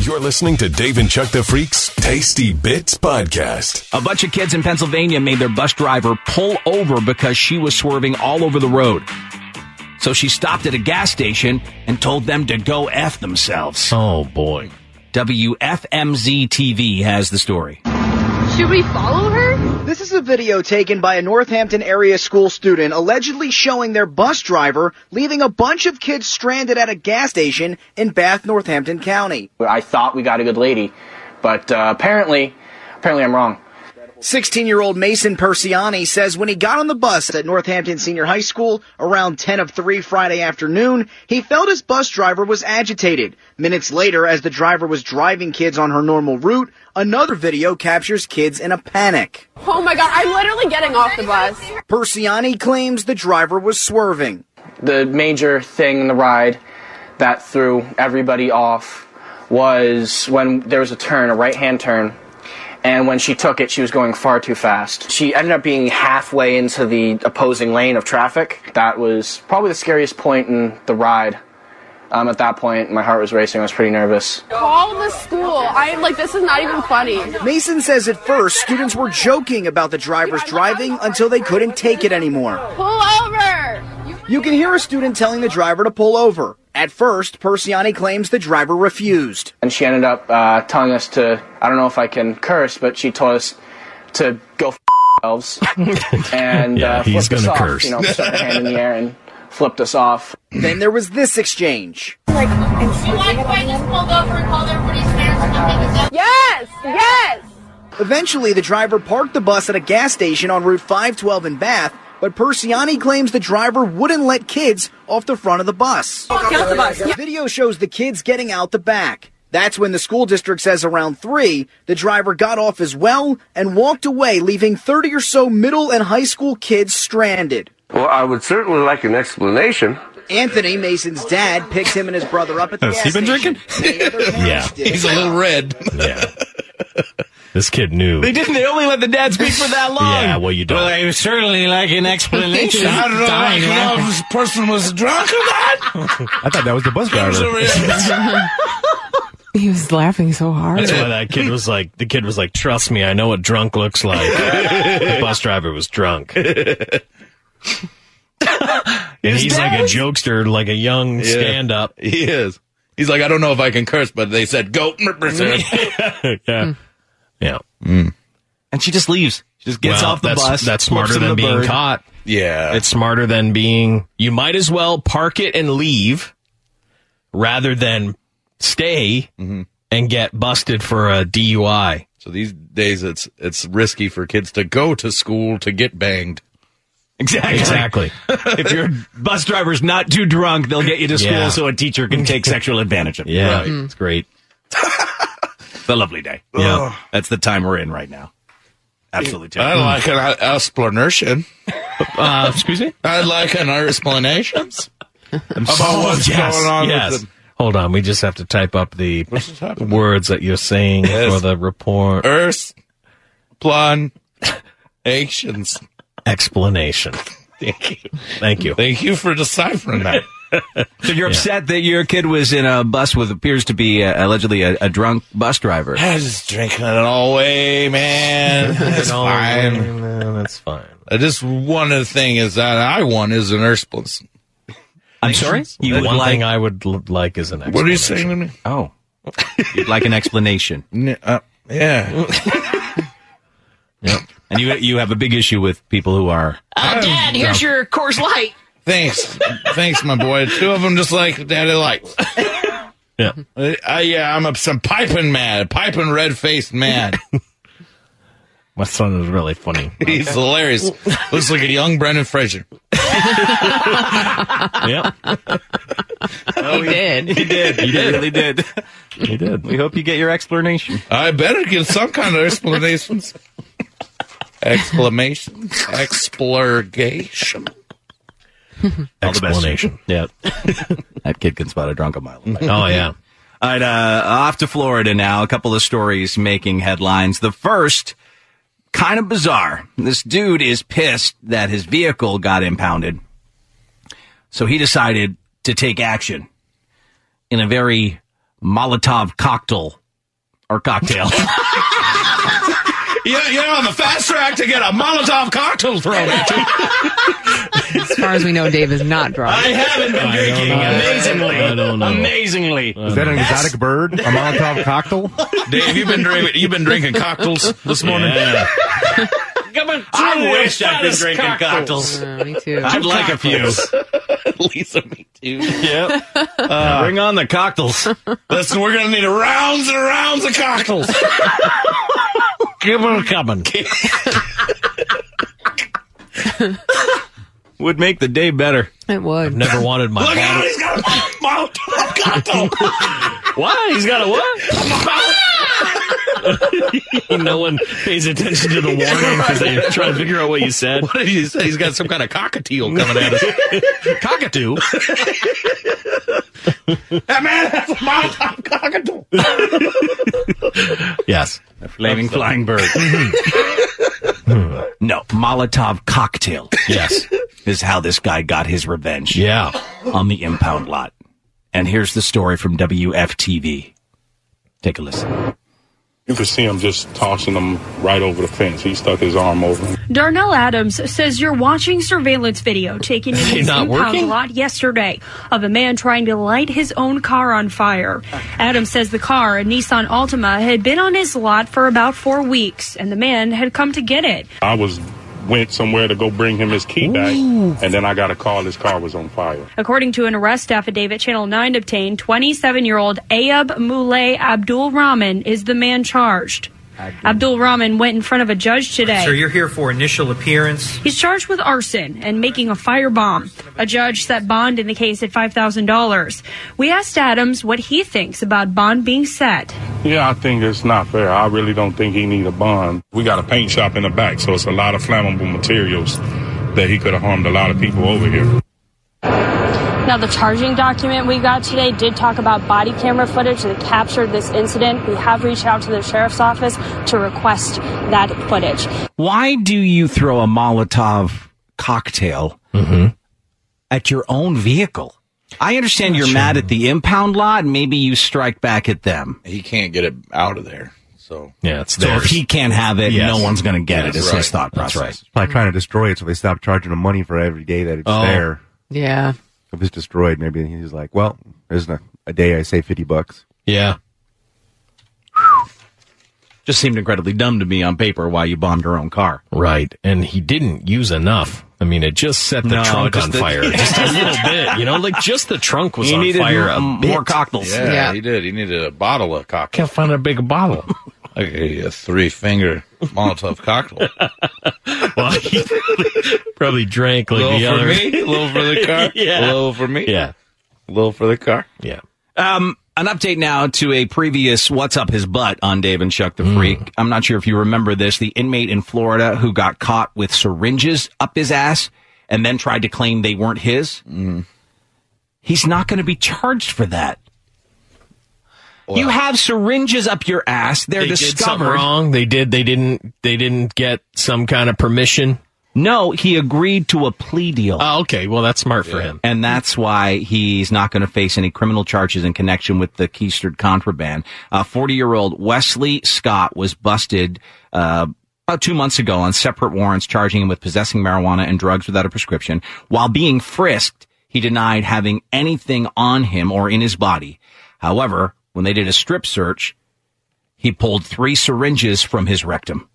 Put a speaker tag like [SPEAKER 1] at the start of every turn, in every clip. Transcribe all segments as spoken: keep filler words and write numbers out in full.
[SPEAKER 1] You're listening to Dave and Chuck the Freak's Tasty Bits Podcast.
[SPEAKER 2] A bunch of kids in Pennsylvania made their bus driver pull over because she was swerving all over the road. So she stopped at a gas station and told them to go F themselves.
[SPEAKER 3] Oh, boy.
[SPEAKER 2] W F M Z T V has the story.
[SPEAKER 4] Should we follow her?
[SPEAKER 5] This is a video taken by a Northampton area school student allegedly showing their bus driver leaving a bunch of kids stranded at a gas station in Bath, Northampton County.
[SPEAKER 6] I thought we got a good lady, but uh, apparently, apparently I'm wrong.
[SPEAKER 5] sixteen-year-old Mason Persiani says when he got on the bus at Northampton Senior High School around ten of three Friday afternoon, he felt his bus driver was agitated. Minutes later, as the driver was driving kids on her normal route, another video captures kids in a panic.
[SPEAKER 4] Oh my god, I'm literally getting off the bus.
[SPEAKER 5] Persiani claims the driver was swerving.
[SPEAKER 6] The major thing in the ride that threw everybody off was when there was a turn, a right-hand turn, and when she took it, she was going far too fast. She ended up being halfway into the opposing lane of traffic. That was probably the scariest point in the ride. Um, at that point, my heart was racing. I was pretty nervous.
[SPEAKER 4] Call the school. I like this is not even funny.
[SPEAKER 5] Mason says at first, students were joking about the driver's driving until they couldn't take it anymore.
[SPEAKER 4] Pull over!
[SPEAKER 5] You can hear a student telling the driver to pull over. At first, Persiani claims the driver refused.
[SPEAKER 6] And she ended up uh, telling us to, I don't know if I can curse, but she told us to go f*** ourselves. And
[SPEAKER 3] yeah,
[SPEAKER 6] uh,
[SPEAKER 3] he's
[SPEAKER 6] flipped us
[SPEAKER 3] gonna
[SPEAKER 6] off.
[SPEAKER 3] curse.
[SPEAKER 6] You know, stuck her hand in the air and flipped us off.
[SPEAKER 5] Then there was this exchange.
[SPEAKER 4] Like, yes! Yes!
[SPEAKER 5] Eventually, the driver parked the bus at a gas station on Route five twelve in Bath, but Persiani claims the driver wouldn't let kids off the front of the bus.
[SPEAKER 4] Get off the bus.
[SPEAKER 5] The video shows the kids getting out the back. That's when the school district says around three, the driver got off as well and walked away, leaving thirty or so middle and high school kids stranded.
[SPEAKER 7] Well, I would certainly like an explanation.
[SPEAKER 5] Anthony, Mason's dad, picked him and his brother up at the
[SPEAKER 3] Has
[SPEAKER 5] gas
[SPEAKER 3] he been
[SPEAKER 5] station.
[SPEAKER 3] drinking?
[SPEAKER 5] Yeah.
[SPEAKER 8] He's a little red.
[SPEAKER 3] Yeah. This kid knew.
[SPEAKER 2] They didn't. They only let the dad speak for that long.
[SPEAKER 3] Yeah, well, you don't.
[SPEAKER 2] Well, I would certainly like an explanation.
[SPEAKER 8] I don't know, I don't know if this person was drunk or not.
[SPEAKER 3] I thought that was the bus driver.
[SPEAKER 9] He was laughing so hard.
[SPEAKER 3] That's why that kid was like, the kid was like, trust me, I know what drunk looks like. The bus driver was drunk. And he's like a jokester, like a young
[SPEAKER 8] Yeah.
[SPEAKER 3] stand-up.
[SPEAKER 8] He is. He's like, I don't know if I can curse, but they said, go.
[SPEAKER 3] Yeah. Yeah.
[SPEAKER 2] And she just leaves. She just gets
[SPEAKER 3] Well,
[SPEAKER 2] off the
[SPEAKER 3] that's,
[SPEAKER 2] bus.
[SPEAKER 3] That's
[SPEAKER 2] flips
[SPEAKER 3] smarter
[SPEAKER 2] him
[SPEAKER 3] than
[SPEAKER 2] the
[SPEAKER 3] being
[SPEAKER 2] bird.
[SPEAKER 3] caught.
[SPEAKER 8] Yeah.
[SPEAKER 3] It's smarter than being, you might as well park it and leave rather than stay
[SPEAKER 8] Mm-hmm.
[SPEAKER 3] and get busted for a D U I.
[SPEAKER 8] So these days it's it's risky for kids to go to school to get banged.
[SPEAKER 2] Exactly.
[SPEAKER 3] Exactly.
[SPEAKER 2] If your bus driver's not too drunk, they'll get you to school
[SPEAKER 3] Yeah.
[SPEAKER 2] so a teacher can take sexual advantage of you.
[SPEAKER 3] Yeah,
[SPEAKER 2] Right.
[SPEAKER 3] it's great.
[SPEAKER 2] It's a lovely day.
[SPEAKER 3] Yeah.
[SPEAKER 2] That's the time we're in right now. Absolutely.
[SPEAKER 8] I like an uh, explanation.
[SPEAKER 3] Uh, excuse me?
[SPEAKER 8] I'd like an explanation about
[SPEAKER 3] Oh,
[SPEAKER 8] what's
[SPEAKER 3] yes,
[SPEAKER 8] going on
[SPEAKER 3] yes.
[SPEAKER 8] with the
[SPEAKER 3] Hold on, we just have to type up the
[SPEAKER 8] What's happening?
[SPEAKER 3] words that you're saying
[SPEAKER 8] Yes.
[SPEAKER 3] for the report.
[SPEAKER 8] Earth explanations.
[SPEAKER 3] Explanation.
[SPEAKER 8] Thank you.
[SPEAKER 3] Thank you.
[SPEAKER 8] Thank you for deciphering that.
[SPEAKER 2] So you're upset that your kid was in a bus with appears to be uh, allegedly a, a drunk bus driver.
[SPEAKER 8] I was just drinking it all away, man. It's
[SPEAKER 3] No,
[SPEAKER 8] fine.
[SPEAKER 3] no, that's fine.
[SPEAKER 8] I just one of the thing is that I want is an explanation.
[SPEAKER 2] I'm sorry? You would
[SPEAKER 3] One
[SPEAKER 2] like...
[SPEAKER 3] thing I would l- like is an explanation.
[SPEAKER 8] What are you saying to me?
[SPEAKER 2] Oh. You'd like an explanation.
[SPEAKER 8] N- uh, yeah.
[SPEAKER 3] Yep.
[SPEAKER 2] And you you have a big issue with people who are...
[SPEAKER 9] Uh, Dad, here's your Coors Light.
[SPEAKER 8] Thanks. Thanks, my boy. Two of them just like Daddy likes.
[SPEAKER 3] Yeah.
[SPEAKER 8] I, I, yeah, I'm a, some piping mad, piping red-faced mad.
[SPEAKER 3] My son is really funny.
[SPEAKER 8] He's hilarious. Looks like a young Brendan Fraser.
[SPEAKER 3] Yep.
[SPEAKER 9] He did.
[SPEAKER 2] He did. He really did.
[SPEAKER 3] He did.
[SPEAKER 2] We hope you get your explanation.
[SPEAKER 8] I better get some kind of explanations. Exclamation. Explurgation.
[SPEAKER 2] All the best.
[SPEAKER 3] Explanation.
[SPEAKER 2] Yeah. That kid can spot a drunk a mile away.
[SPEAKER 3] Oh, yeah.
[SPEAKER 2] All right, uh, off to Florida now. A couple of stories making headlines. The first, kind of bizarre. This dude is pissed that his vehicle got impounded. So he decided to take action in a very Molotov cocktail or cocktail.
[SPEAKER 8] Yeah, you're on the fast track to get a Molotov cocktail thrown at you.
[SPEAKER 9] As far as we know, Dave is not drunk.
[SPEAKER 3] I haven't been
[SPEAKER 8] I
[SPEAKER 3] drinking.
[SPEAKER 8] don't know.
[SPEAKER 3] Amazingly.
[SPEAKER 8] I don't know.
[SPEAKER 3] Amazingly.
[SPEAKER 10] Is that an exotic bird? A Molotov cocktail?
[SPEAKER 8] Dave, you've been drinking. You've been drinking cocktails this morning.
[SPEAKER 3] Yeah.
[SPEAKER 2] I wish I'd been drinking cocktails.
[SPEAKER 9] Uh, me too.
[SPEAKER 2] I'd like a few.
[SPEAKER 8] Lisa, me too.
[SPEAKER 2] Yep. Uh, bring on the cocktails.
[SPEAKER 8] Listen, we're gonna need rounds and rounds of cocktails.
[SPEAKER 3] Give them a coming.
[SPEAKER 2] Would make the day better.
[SPEAKER 9] It would.
[SPEAKER 3] I've never wanted my
[SPEAKER 8] Look out,
[SPEAKER 3] bottle.
[SPEAKER 8] he's got a Molotov cocktail.
[SPEAKER 3] What? He's got a what? No one pays attention to the warning because they try to figure out what you said.
[SPEAKER 8] What did you say? He's got some kind of cockatiel coming at us.
[SPEAKER 3] Cockatoo.
[SPEAKER 8] That man has a Molotov cockatiel.
[SPEAKER 3] Yes.
[SPEAKER 2] A flaming flying bird. No, Molotov cocktail.
[SPEAKER 3] Yes.
[SPEAKER 2] Is how this guy got his revenge.
[SPEAKER 3] Yeah.
[SPEAKER 2] On the impound lot. And here's the story from W F T V. Take a listen.
[SPEAKER 11] You could see him just tossing him right over the fence. He stuck his arm over him.
[SPEAKER 12] Darnell Adams says you're watching surveillance video taken in his
[SPEAKER 3] not
[SPEAKER 12] impound
[SPEAKER 3] working?
[SPEAKER 12] lot yesterday of a man trying to light his own car on fire. Adams says the car, a Nissan Altima, had been on his lot for about four weeks, and the man had come to get it.
[SPEAKER 11] I was went somewhere to go bring him his key back, and then I got a call his car was on fire.
[SPEAKER 12] According to an arrest affidavit Channel nine obtained, twenty-seven-year-old Ayub Mulay Abdul Rahman is the man charged. Abdul Rahman went in front of a judge today.
[SPEAKER 13] So you're here for initial appearance?
[SPEAKER 12] He's charged with arson and making a firebomb. A judge set bond in the case at five thousand dollars. We asked Adams what he thinks about bond being set.
[SPEAKER 11] Yeah, I think it's not fair. I really don't think he need a bond. We got a paint shop in the back, so it's a lot of flammable materials that he could have harmed a lot of people over here.
[SPEAKER 12] Now, the charging document we got today did talk about body camera footage that captured this incident. We have reached out to the sheriff's office to request that footage.
[SPEAKER 2] Why do you throw a Molotov cocktail
[SPEAKER 3] Mm-hmm.
[SPEAKER 2] at your own vehicle? I understand you're
[SPEAKER 8] Sure.
[SPEAKER 2] mad at the impound lot. Maybe you strike back at them.
[SPEAKER 8] He can't get it out of there. So
[SPEAKER 3] Yeah, it's
[SPEAKER 2] So
[SPEAKER 3] theirs.
[SPEAKER 2] if he can't have it,
[SPEAKER 3] Yes.
[SPEAKER 2] no one's going to get
[SPEAKER 8] That's
[SPEAKER 2] it. It's
[SPEAKER 8] right.
[SPEAKER 2] his thought
[SPEAKER 3] That's
[SPEAKER 2] process.
[SPEAKER 3] right.
[SPEAKER 10] Probably trying to destroy it so they stop charging him money for every day that it's
[SPEAKER 3] Oh.
[SPEAKER 10] there.
[SPEAKER 9] Yeah.
[SPEAKER 10] If it's destroyed, maybe he's like, well, there's a, a day I save fifty bucks.
[SPEAKER 3] Yeah.
[SPEAKER 2] Just seemed incredibly dumb to me on paper why you bombed your own car.
[SPEAKER 3] Right. And he didn't use enough. I mean, it just set the
[SPEAKER 2] No,
[SPEAKER 3] trunk
[SPEAKER 2] just
[SPEAKER 3] on
[SPEAKER 2] the-
[SPEAKER 3] fire. Just a little bit. You know, like just the trunk was
[SPEAKER 2] He
[SPEAKER 3] on
[SPEAKER 2] needed
[SPEAKER 3] fire a
[SPEAKER 2] m-
[SPEAKER 3] bit.
[SPEAKER 2] more cocktails.
[SPEAKER 8] yeah,
[SPEAKER 9] Yeah.
[SPEAKER 8] he did. He needed a bottle of cocktail.
[SPEAKER 3] Can't find a big bottle.
[SPEAKER 8] Like a, a three finger Molotov cocktail.
[SPEAKER 3] Well, he probably drank
[SPEAKER 8] A
[SPEAKER 3] like
[SPEAKER 8] little
[SPEAKER 3] the
[SPEAKER 8] for
[SPEAKER 3] other.
[SPEAKER 8] me, a little for the car.
[SPEAKER 3] Yeah.
[SPEAKER 8] A little for me.
[SPEAKER 3] Yeah.
[SPEAKER 8] A little for the car.
[SPEAKER 3] Yeah.
[SPEAKER 2] Um, an update now to a previous What's Up His Butt on Dave and Chuck the Freak. I'm not sure if you remember this. The inmate in Florida who got caught with syringes up his ass and then tried to claim they weren't his.
[SPEAKER 8] Mm.
[SPEAKER 2] He's not going to be charged for that. You have syringes up your ass. They're
[SPEAKER 3] They did something
[SPEAKER 2] discovered.
[SPEAKER 3] wrong. They did. They didn't. They didn't get some kind of permission.
[SPEAKER 2] No, he agreed to a plea deal.
[SPEAKER 3] Oh, okay. Well, that's smart for
[SPEAKER 8] Yeah.
[SPEAKER 3] him.
[SPEAKER 2] And that's why he's not going to face any criminal charges in connection with the keistered contraband. Uh, forty-year-old Wesley Scott was busted uh, about two months ago on separate warrants charging him with possessing marijuana and drugs without a prescription. While being frisked, he denied having anything on him or in his body. However, when they did a strip search, he pulled three syringes from his rectum.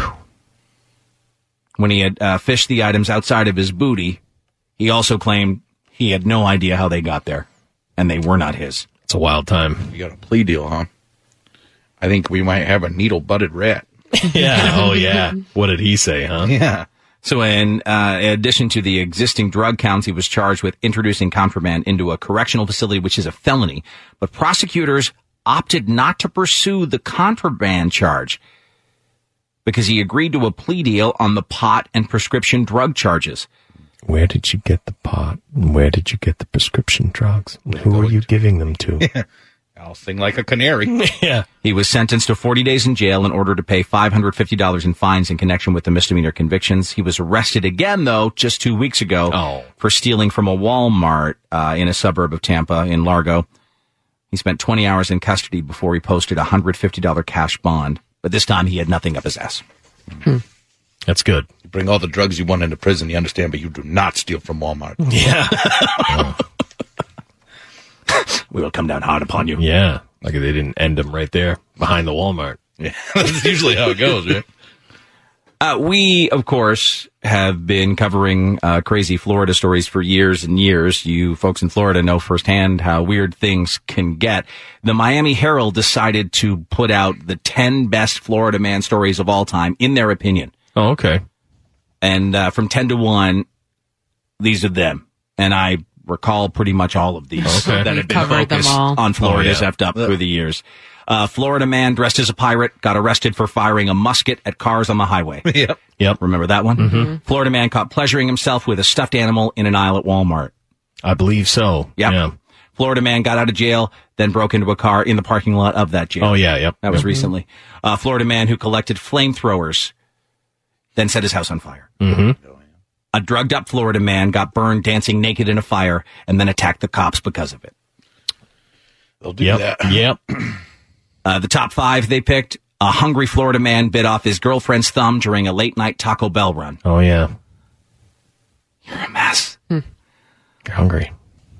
[SPEAKER 2] When he had uh, fished the items outside of his booty, he also claimed he had no idea how they got there, and they were not his.
[SPEAKER 3] It's a wild time.
[SPEAKER 8] You got a plea deal, huh? I think we might have a needle-butted rat.
[SPEAKER 3] Yeah. Oh, yeah. What did he say, huh?
[SPEAKER 8] Yeah.
[SPEAKER 2] So in, uh, in addition to the existing drug counts, he was charged with introducing contraband into a correctional facility, which is a felony. But prosecutors opted not to pursue the contraband charge because he agreed to a plea deal on the pot and prescription drug charges.
[SPEAKER 3] Where did you get the pot? Where did you get the prescription drugs? Who are you giving them to?
[SPEAKER 8] I'll sing like a canary.
[SPEAKER 3] Yeah.
[SPEAKER 2] He was sentenced to forty days in jail in order to pay five hundred fifty dollars in fines in connection with the misdemeanor convictions. He was arrested again, though, just two weeks ago
[SPEAKER 3] Oh.
[SPEAKER 2] for stealing from a Walmart uh, in a suburb of Tampa in Largo. He spent twenty hours in custody before he posted a one hundred fifty dollars cash bond, but this time he had nothing up his ass.
[SPEAKER 3] Hmm. That's good.
[SPEAKER 8] You bring all the drugs you want into prison, you understand, but you do not steal from Walmart.
[SPEAKER 3] Yeah.
[SPEAKER 8] Oh.
[SPEAKER 2] We will come down hard upon you.
[SPEAKER 3] Yeah. Like they didn't end him right there behind the Walmart.
[SPEAKER 8] Yeah. That's usually how it goes, right?
[SPEAKER 2] Uh, we, of course, have been covering uh, crazy Florida stories for years and years. You folks in Florida know firsthand how weird things can get. The Miami Herald decided to put out the ten best Florida man stories of all time, in their opinion.
[SPEAKER 3] Oh, okay.
[SPEAKER 2] And uh, from ten to one, these are them. And I recall pretty much all of these
[SPEAKER 3] Okay.
[SPEAKER 2] that
[SPEAKER 9] We've
[SPEAKER 2] have been
[SPEAKER 9] covered them
[SPEAKER 2] focused
[SPEAKER 9] all.
[SPEAKER 2] on Florida's
[SPEAKER 3] Oh, yeah.
[SPEAKER 2] effed up through the years. Uh, Florida man dressed as a pirate got arrested for firing a musket at cars on the highway.
[SPEAKER 8] Yep.
[SPEAKER 3] Yep.
[SPEAKER 2] Remember that one?
[SPEAKER 3] Mm-hmm.
[SPEAKER 2] Florida man caught pleasuring himself with a stuffed animal in an aisle at Walmart.
[SPEAKER 3] I believe so.
[SPEAKER 2] Yep.
[SPEAKER 3] Yeah.
[SPEAKER 2] Florida man got out of jail, then broke into a car in the parking lot of that jail.
[SPEAKER 3] Oh, yeah. Yep.
[SPEAKER 2] That was
[SPEAKER 3] Yep.
[SPEAKER 2] recently. Uh, Florida man who collected flamethrowers, then set his house on fire.
[SPEAKER 3] Mm-hmm.
[SPEAKER 2] A drugged up Florida man got burned dancing naked in a fire and then attacked the cops because of it.
[SPEAKER 8] They'll do
[SPEAKER 3] Yep.
[SPEAKER 8] that.
[SPEAKER 3] Yep.
[SPEAKER 2] Uh, the top five they picked: a hungry Florida man bit off his girlfriend's thumb during a late night Taco Bell run.
[SPEAKER 3] Oh, yeah.
[SPEAKER 2] You're a mess.
[SPEAKER 3] You're hungry.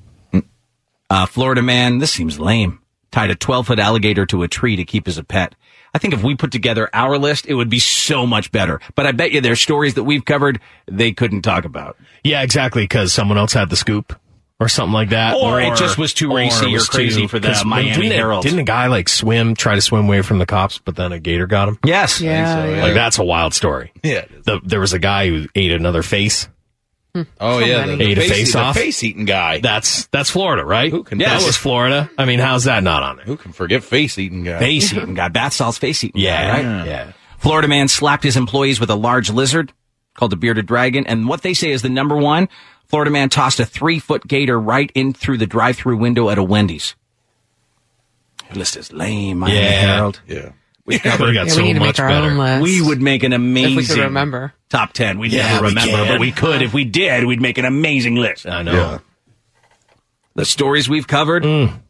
[SPEAKER 2] Uh, Florida man, this seems lame, tied a twelve foot alligator to a tree to keep as a pet. I think if we put together our list, it would be so much better. But I bet you there's stories that we've covered they couldn't talk about.
[SPEAKER 3] Yeah, exactly, because someone else had the scoop or something like that.
[SPEAKER 2] Or it just was too racy
[SPEAKER 3] it
[SPEAKER 2] or
[SPEAKER 3] was
[SPEAKER 2] crazy
[SPEAKER 3] too-
[SPEAKER 2] for the
[SPEAKER 3] 'cause
[SPEAKER 2] Miami
[SPEAKER 3] didn't it-
[SPEAKER 2] Herald.
[SPEAKER 3] Didn't a guy, like, swim, try to swim away from the cops, but then a gator got him?
[SPEAKER 2] Yes.
[SPEAKER 9] Yeah,
[SPEAKER 8] so,
[SPEAKER 9] yeah.
[SPEAKER 3] Like, that's a wild story.
[SPEAKER 8] Yeah. it is.
[SPEAKER 3] The, there was a guy who ate another face.
[SPEAKER 8] Oh, yeah. The,
[SPEAKER 3] Ate
[SPEAKER 8] the
[SPEAKER 3] a face
[SPEAKER 8] the
[SPEAKER 3] off?
[SPEAKER 8] face-eating guy.
[SPEAKER 3] That's that's Florida, right?
[SPEAKER 8] Who can-
[SPEAKER 3] that
[SPEAKER 8] Yes.
[SPEAKER 3] was Florida. I mean, how's that not on there?
[SPEAKER 8] Who can forget face-eating guy?
[SPEAKER 2] Face eating guy. Bath salts face eating
[SPEAKER 3] Yeah,
[SPEAKER 2] guy, right?
[SPEAKER 3] yeah.
[SPEAKER 2] Florida man slapped his employees with a large lizard called a bearded dragon. And what they say is the number one, Florida man tossed a three foot gator right in through the drive through window at a Wendy's. Your list is lame, Miami
[SPEAKER 3] Yeah.
[SPEAKER 2] Herald.
[SPEAKER 8] Yeah.
[SPEAKER 2] We
[SPEAKER 3] Yeah, we got
[SPEAKER 9] Yeah,
[SPEAKER 3] so
[SPEAKER 9] we need to
[SPEAKER 3] much
[SPEAKER 9] make our
[SPEAKER 3] better.
[SPEAKER 9] own list.
[SPEAKER 2] We would make an amazing
[SPEAKER 9] If we could remember.
[SPEAKER 2] top ten. We'd
[SPEAKER 3] Yeah,
[SPEAKER 2] never
[SPEAKER 3] we
[SPEAKER 2] remember,
[SPEAKER 3] can.
[SPEAKER 2] but we could. If we did, we'd make an amazing list.
[SPEAKER 3] I know.
[SPEAKER 8] Yeah.
[SPEAKER 2] The stories we've covered.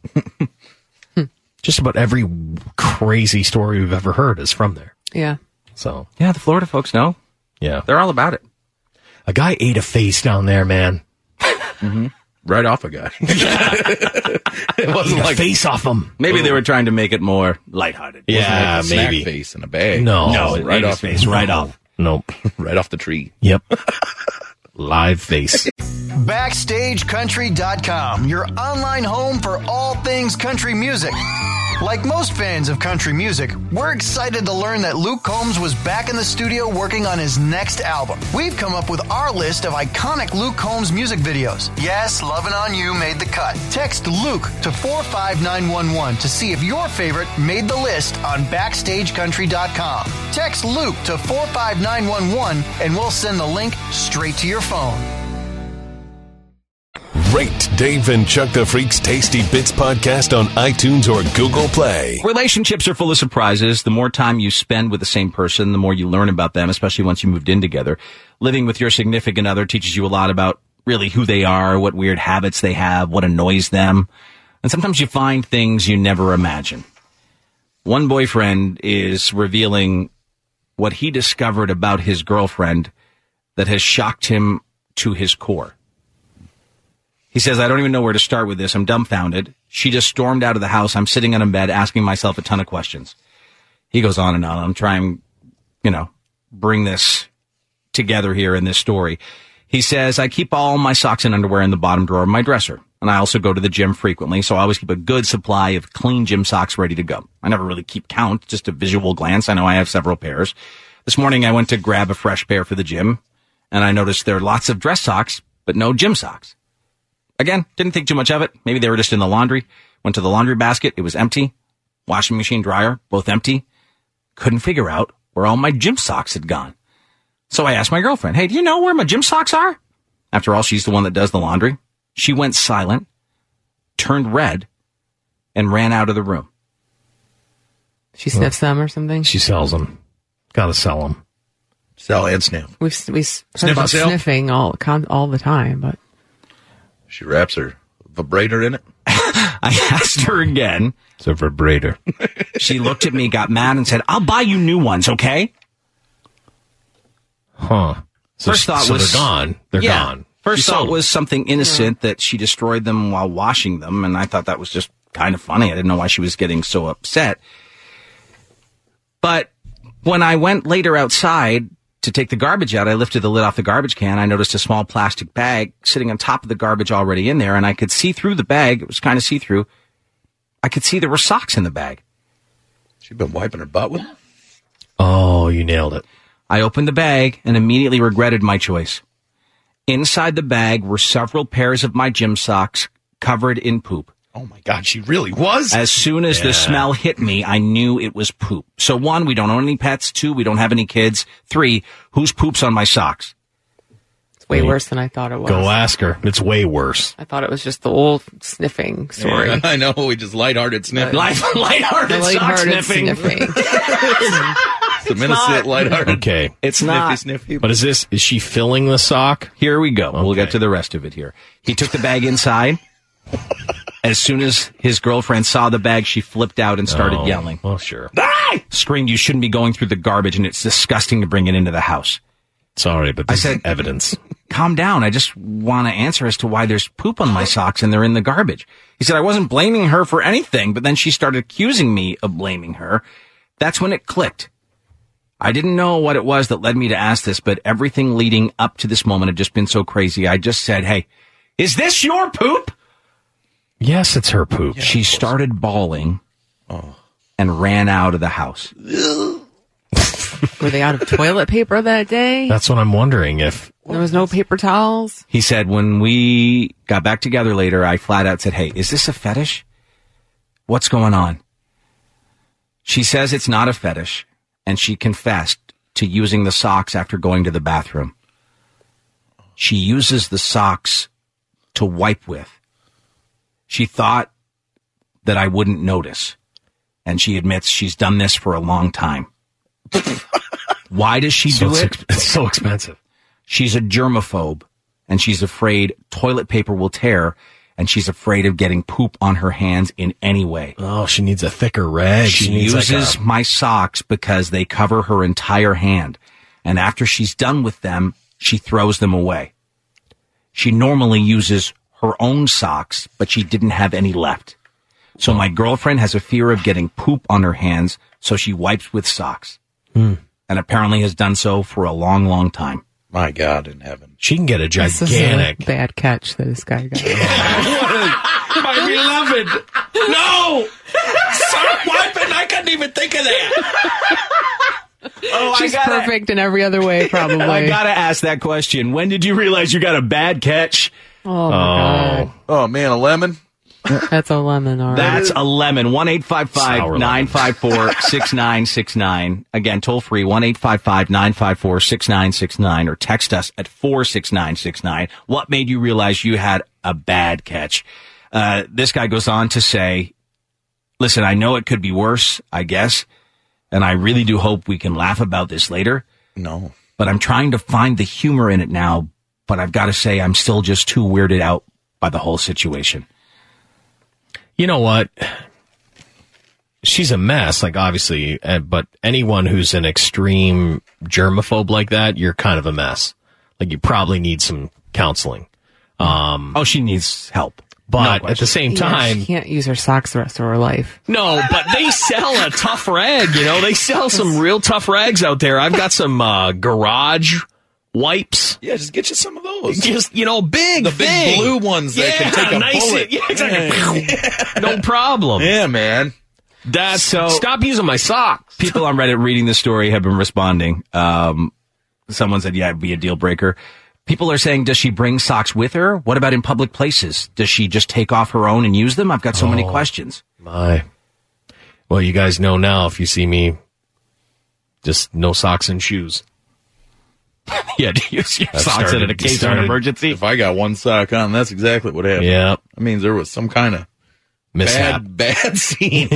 [SPEAKER 3] Just about every crazy story we've ever heard is from there.
[SPEAKER 9] Yeah.
[SPEAKER 3] So,
[SPEAKER 2] Yeah, the Florida folks know.
[SPEAKER 3] yeah.
[SPEAKER 2] They're all about it.
[SPEAKER 3] A guy ate a face down there, man.
[SPEAKER 8] Right off a guy. It wasn't
[SPEAKER 3] Ate a
[SPEAKER 8] like
[SPEAKER 3] face off him.
[SPEAKER 2] Maybe they were trying to make it more lighthearted.
[SPEAKER 3] Yeah,
[SPEAKER 8] like a snack
[SPEAKER 3] maybe.
[SPEAKER 8] face in a bag.
[SPEAKER 3] No.
[SPEAKER 2] No, it
[SPEAKER 8] right
[SPEAKER 2] ate his
[SPEAKER 8] off
[SPEAKER 2] face right off.
[SPEAKER 3] Nope.
[SPEAKER 8] right off the tree.
[SPEAKER 3] Yep. Live face.
[SPEAKER 14] Backstage Country dot com, your online home for all things country music. Like most fans of country music, we're excited to learn that Luke Combs was back in the studio working on his next album. We've come up with our list of iconic Luke Combs music videos. Yes, Lovin' On You made the cut. Text Luke to four five nine one one to see if your favorite made the list on Backstage Country dot com. Text Luke to four five nine one one and we'll send the link straight to your phone.
[SPEAKER 1] Rate Dave and Chuck the Freak's Tasty Bits podcast on iTunes or Google Play.
[SPEAKER 2] Relationships are full of surprises. The more time you spend with the same person, the more you learn about them, especially once you moved in together. Living with your significant other teaches you a lot about really who they are, what weird habits they have, what annoys them. And sometimes you find things you never imagined. One boyfriend is revealing what he discovered about his girlfriend that has shocked him to his core. He says, I don't even know where to start with this. I'm dumbfounded. She just stormed out of the house. I'm sitting on a bed asking myself a ton of questions. He goes on and on. I'm trying, you know, bring this together here in this story. He says, I keep all my socks and underwear in the bottom drawer of my dresser. And I also go to the gym frequently, so I always keep a good supply of clean gym socks ready to go. I never really keep count, just a visual glance. I know I have several pairs. This morning I went to grab a fresh pair for the gym, and I noticed there are lots of dress socks, but no gym socks. Again, didn't think too much of it. Maybe they were just in the laundry. Went to the laundry basket. It was empty. Washing machine, dryer, both empty. Couldn't figure out where all my gym socks had gone. So I asked my girlfriend, hey, do you know where my gym socks are? After all, she's the one that does the laundry. She went silent, turned red, and ran out of the room.
[SPEAKER 9] She sniffs them or something?
[SPEAKER 3] She sells them. Gotta sell them.
[SPEAKER 8] Sell and sniff.
[SPEAKER 9] We've, we've heard
[SPEAKER 8] Sniff
[SPEAKER 9] about
[SPEAKER 8] and sell?
[SPEAKER 9] sniffing all, con- all the time, but
[SPEAKER 8] She wraps her vibrator in it.
[SPEAKER 2] I asked her again.
[SPEAKER 3] It's a vibrator.
[SPEAKER 2] She looked at me, got mad, and said, I'll buy you new ones, okay?
[SPEAKER 3] Huh. So,
[SPEAKER 2] First thought
[SPEAKER 3] so
[SPEAKER 2] was...
[SPEAKER 3] they're gone. They're
[SPEAKER 2] yeah,
[SPEAKER 3] gone.
[SPEAKER 2] First
[SPEAKER 3] She
[SPEAKER 2] thought
[SPEAKER 3] sold
[SPEAKER 2] was something innocent that she destroyed them while washing them, and I thought that was just kind of funny. I didn't know why she was getting so upset. But when I went later outside to take the garbage out, I lifted the lid off the garbage can. I noticed a small plastic bag sitting on top of the garbage already in there, and I could see through the bag. It was kind of see-through. I could see there were socks in the bag.
[SPEAKER 8] She'd been wiping her butt with them?
[SPEAKER 3] Oh, you nailed it.
[SPEAKER 2] I opened the bag and immediately regretted my choice. Inside the bag were several pairs of my gym socks covered in poop.
[SPEAKER 8] Oh, my God, she really was?
[SPEAKER 2] As soon as
[SPEAKER 3] Yeah.
[SPEAKER 2] the smell hit me, I knew it was poop. So one, we don't own any pets. Two, we don't have any kids. Three, whose poop's on my socks?
[SPEAKER 9] It's way worse than I thought it was.
[SPEAKER 3] Go ask her. It's way worse.
[SPEAKER 9] I thought it was just the old sniffing story.
[SPEAKER 8] Yeah, I know, we just lighthearted sniffing.
[SPEAKER 2] Light, lighthearted,
[SPEAKER 9] The
[SPEAKER 2] sock
[SPEAKER 9] lighthearted
[SPEAKER 2] sniffing.
[SPEAKER 9] sniffing.
[SPEAKER 8] The Minnesota lighthearted.
[SPEAKER 3] Okay.
[SPEAKER 2] It's
[SPEAKER 8] Sniffy,
[SPEAKER 2] not.
[SPEAKER 8] sniffy.
[SPEAKER 3] But is this, is she filling the sock?
[SPEAKER 2] Here we go. We'll
[SPEAKER 3] Okay.
[SPEAKER 2] get to the rest of it here. He took the bag inside. As soon as his girlfriend saw the bag, she flipped out and started
[SPEAKER 3] Oh,
[SPEAKER 2] yelling.
[SPEAKER 3] Well, sure.
[SPEAKER 2] Ah! Screamed, you shouldn't be going through the garbage, and it's disgusting to bring it into the house.
[SPEAKER 3] Sorry, but
[SPEAKER 2] I
[SPEAKER 3] this
[SPEAKER 2] said-
[SPEAKER 3] is evidence.
[SPEAKER 2] Calm down. I just want to answer as to why there's poop on my socks and they're in the garbage. He said, I wasn't blaming her for anything, but then she started accusing me of blaming her. That's when it clicked. I didn't know what it was that led me to ask this, but everything leading up to this moment had just been so crazy. I just said, hey, is this your poop?
[SPEAKER 3] Yes, it's her poop.
[SPEAKER 2] She started bawling and ran out of the house.
[SPEAKER 9] Were they out of toilet paper that day?
[SPEAKER 3] That's what I'm wondering if.
[SPEAKER 9] There was no paper towels?
[SPEAKER 2] He said, when we got back together later, I flat out said, hey, is this a fetish? What's going on? She says it's not a fetish, and she confessed to using the socks after going to the bathroom. She uses the socks to wipe with. She thought that I wouldn't notice, and she admits she's done this for a long time. Why does she
[SPEAKER 3] So
[SPEAKER 2] do
[SPEAKER 3] it's
[SPEAKER 2] it?
[SPEAKER 3] ex- it's so expensive.
[SPEAKER 2] She's a germaphobe, and she's afraid toilet paper will tear, and she's afraid of getting poop on her hands in any way.
[SPEAKER 3] Oh, she needs a thicker rag.
[SPEAKER 2] She,
[SPEAKER 3] needs
[SPEAKER 2] uses
[SPEAKER 3] like
[SPEAKER 2] my socks because they cover her entire hand, and after she's done with them, she throws them away. She normally uses her own socks, but she didn't have any left. So my girlfriend has a fear of getting poop on her hands, so she wipes with socks.
[SPEAKER 3] Hmm.
[SPEAKER 2] And apparently has done so for a long, long time.
[SPEAKER 8] My God in heaven.
[SPEAKER 3] She can get a
[SPEAKER 9] This is a
[SPEAKER 3] gigantic.
[SPEAKER 9] bad catch that this guy got.
[SPEAKER 3] My beloved. No! Sock wiping. I couldn't even think of that.
[SPEAKER 2] Oh,
[SPEAKER 9] She's
[SPEAKER 2] I gotta,
[SPEAKER 9] perfect in every other way, probably.
[SPEAKER 2] I gotta ask that question. When did you realize you got a bad catch?
[SPEAKER 9] Oh, my God.
[SPEAKER 8] Oh, man, a lemon?
[SPEAKER 9] That's a lemon, all right.
[SPEAKER 2] That's a lemon. one eight five five nine five four six nine six nine. Again, toll free, one eight five five nine five four six nine six nine, or text us at four six nine six nine. What made you realize you had a bad catch? Uh, this guy goes on to say, listen, I know it could be worse, I guess, and I really do hope we can laugh about this later.
[SPEAKER 8] No.
[SPEAKER 2] But I'm trying to find the humor in it now, but I've got to say I'm still just too weirded out by the whole situation.
[SPEAKER 3] You know what? She's a mess, like obviously, uh, but anyone who's an extreme germaphobe like that, you're kind of a mess. Like you probably need some counseling. Um,
[SPEAKER 2] oh, she needs help.
[SPEAKER 3] But at the same
[SPEAKER 9] Yeah,
[SPEAKER 3] time,
[SPEAKER 9] she can't use her socks the rest of her life.
[SPEAKER 3] no, but they sell a tough rag, you know, they sell some real tough rags out there. I've got some, uh, garage wipes.
[SPEAKER 8] Yeah, just get you some of those.
[SPEAKER 3] Just, you know, big,
[SPEAKER 8] The big
[SPEAKER 3] thing.
[SPEAKER 8] blue ones that
[SPEAKER 3] yeah,
[SPEAKER 8] can take a
[SPEAKER 3] nice,
[SPEAKER 8] bullet.
[SPEAKER 3] Yeah, exactly. No problem.
[SPEAKER 8] Yeah, man.
[SPEAKER 3] That's
[SPEAKER 2] So-
[SPEAKER 3] stop using my socks.
[SPEAKER 2] People on Reddit reading the story have been responding. Um, someone said, yeah, it'd be a deal breaker. People are saying, does she bring socks with her? What about in public places? Does she just take off her own and use them? I've got so many
[SPEAKER 3] Oh.
[SPEAKER 2] questions.
[SPEAKER 3] My. Well, you guys know now if you see me, just no socks and shoes.
[SPEAKER 2] Yeah, to use your
[SPEAKER 3] I've
[SPEAKER 2] socks
[SPEAKER 3] started-
[SPEAKER 2] in a case of an
[SPEAKER 3] started-
[SPEAKER 2] emergency.
[SPEAKER 8] If I got one sock on, that's exactly what happened.
[SPEAKER 3] Yeah.
[SPEAKER 8] That means there was some kind of
[SPEAKER 3] Mishap.
[SPEAKER 8] bad, bad scene.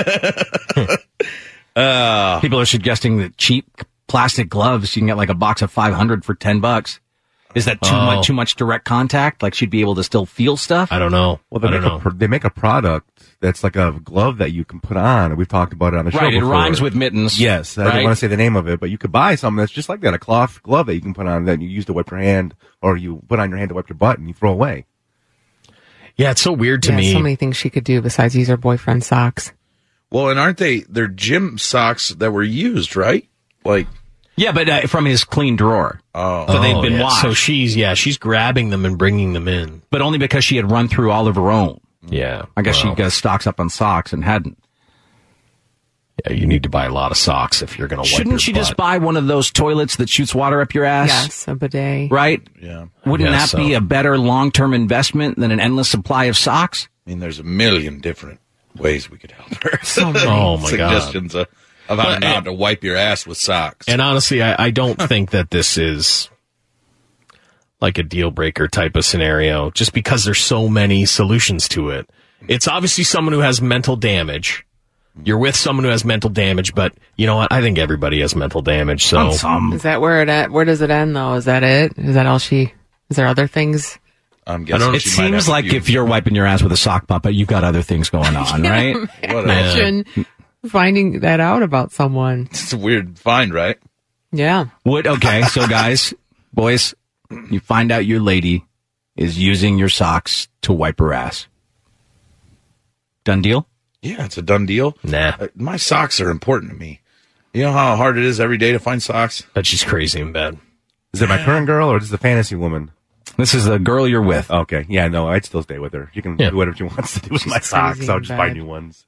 [SPEAKER 8] uh,
[SPEAKER 2] People are suggesting that cheap plastic gloves, you can get like a box of five hundred for ten bucks. Is that too
[SPEAKER 3] Oh.
[SPEAKER 2] much too much direct contact? Like she'd be able to still feel stuff?
[SPEAKER 3] I don't know.
[SPEAKER 10] Well, they
[SPEAKER 3] I
[SPEAKER 10] make,
[SPEAKER 3] don't
[SPEAKER 10] a,
[SPEAKER 3] know.
[SPEAKER 10] pro- they make a product that's like a glove that you can put on. We've talked about it on the show
[SPEAKER 2] Right, it
[SPEAKER 10] before.
[SPEAKER 2] rhymes with mittens.
[SPEAKER 10] Yes, I
[SPEAKER 2] right?
[SPEAKER 10] don't want to say the name of it, but you could buy something that's just like that, a cloth glove that you can put on that you use to wipe your hand, or you put on your hand to wipe your butt and you throw away.
[SPEAKER 3] Yeah, it's so weird to
[SPEAKER 9] yeah,
[SPEAKER 3] me.
[SPEAKER 9] so many things she could do besides use her boyfriend's socks.
[SPEAKER 8] Well, and aren't they? They're gym socks that were used, right? Like,
[SPEAKER 2] Yeah, but uh, from his clean drawer.
[SPEAKER 8] oh,
[SPEAKER 2] So they've
[SPEAKER 3] Oh,
[SPEAKER 2] been
[SPEAKER 3] yeah.
[SPEAKER 2] washed.
[SPEAKER 3] So she's yeah, she's grabbing them and bringing them in.
[SPEAKER 2] But only because she had run through all of her own.
[SPEAKER 3] Yeah,
[SPEAKER 2] I guess
[SPEAKER 3] well,
[SPEAKER 2] she got stocks up on socks and hadn't.
[SPEAKER 3] Yeah, you need to buy a lot of socks if you're going to wipe your
[SPEAKER 2] Shouldn't she
[SPEAKER 3] butt.
[SPEAKER 2] just buy one of those toilets that shoots water up your ass?
[SPEAKER 9] Yes, a bidet.
[SPEAKER 2] Right?
[SPEAKER 8] yeah.
[SPEAKER 2] Wouldn't
[SPEAKER 3] Yeah,
[SPEAKER 2] that
[SPEAKER 3] so.
[SPEAKER 2] be a better long-term investment than an endless supply of socks?
[SPEAKER 8] I mean, there's a million different ways we could help her.
[SPEAKER 9] So many.
[SPEAKER 3] Oh my god!
[SPEAKER 8] Suggestions of, of how
[SPEAKER 3] But-
[SPEAKER 8] not to wipe your ass with socks.
[SPEAKER 3] And honestly, I, I don't think that this is like a deal breaker type of scenario, just because there's so many solutions to it. It's obviously someone who has mental damage. You're with someone who has mental damage, but you know what? I think everybody has mental damage. So
[SPEAKER 2] On some.
[SPEAKER 9] Is that where it at? Where does it end though? Is that it? Is that all she? Is there other things?
[SPEAKER 8] I'm guessing
[SPEAKER 2] It
[SPEAKER 8] she might
[SPEAKER 2] seems
[SPEAKER 8] have a
[SPEAKER 2] like
[SPEAKER 8] few-
[SPEAKER 2] if you're wiping your ass with a sock puppet, you've got other things going on, right?
[SPEAKER 8] What a-
[SPEAKER 9] Imagine finding that out about someone.
[SPEAKER 8] It's a weird find, right?
[SPEAKER 9] Yeah.
[SPEAKER 2] Would okay, so guys, boys, you find out your lady is using your socks to wipe her ass. Done deal?
[SPEAKER 8] Yeah, it's a done deal.
[SPEAKER 3] nah,
[SPEAKER 8] Uh, my socks are important to me. You know how hard it is every day to find socks?
[SPEAKER 3] but she's crazy in bed.
[SPEAKER 10] Is it my current girl or is it the fantasy woman?
[SPEAKER 2] This is the girl you're with.
[SPEAKER 10] Okay, yeah, no, I'd still stay with her. You can
[SPEAKER 3] Yeah.
[SPEAKER 10] do whatever she wants to do with my socks.
[SPEAKER 9] crazy
[SPEAKER 10] I'll
[SPEAKER 9] in
[SPEAKER 10] just buy
[SPEAKER 9] bed.
[SPEAKER 10] new ones.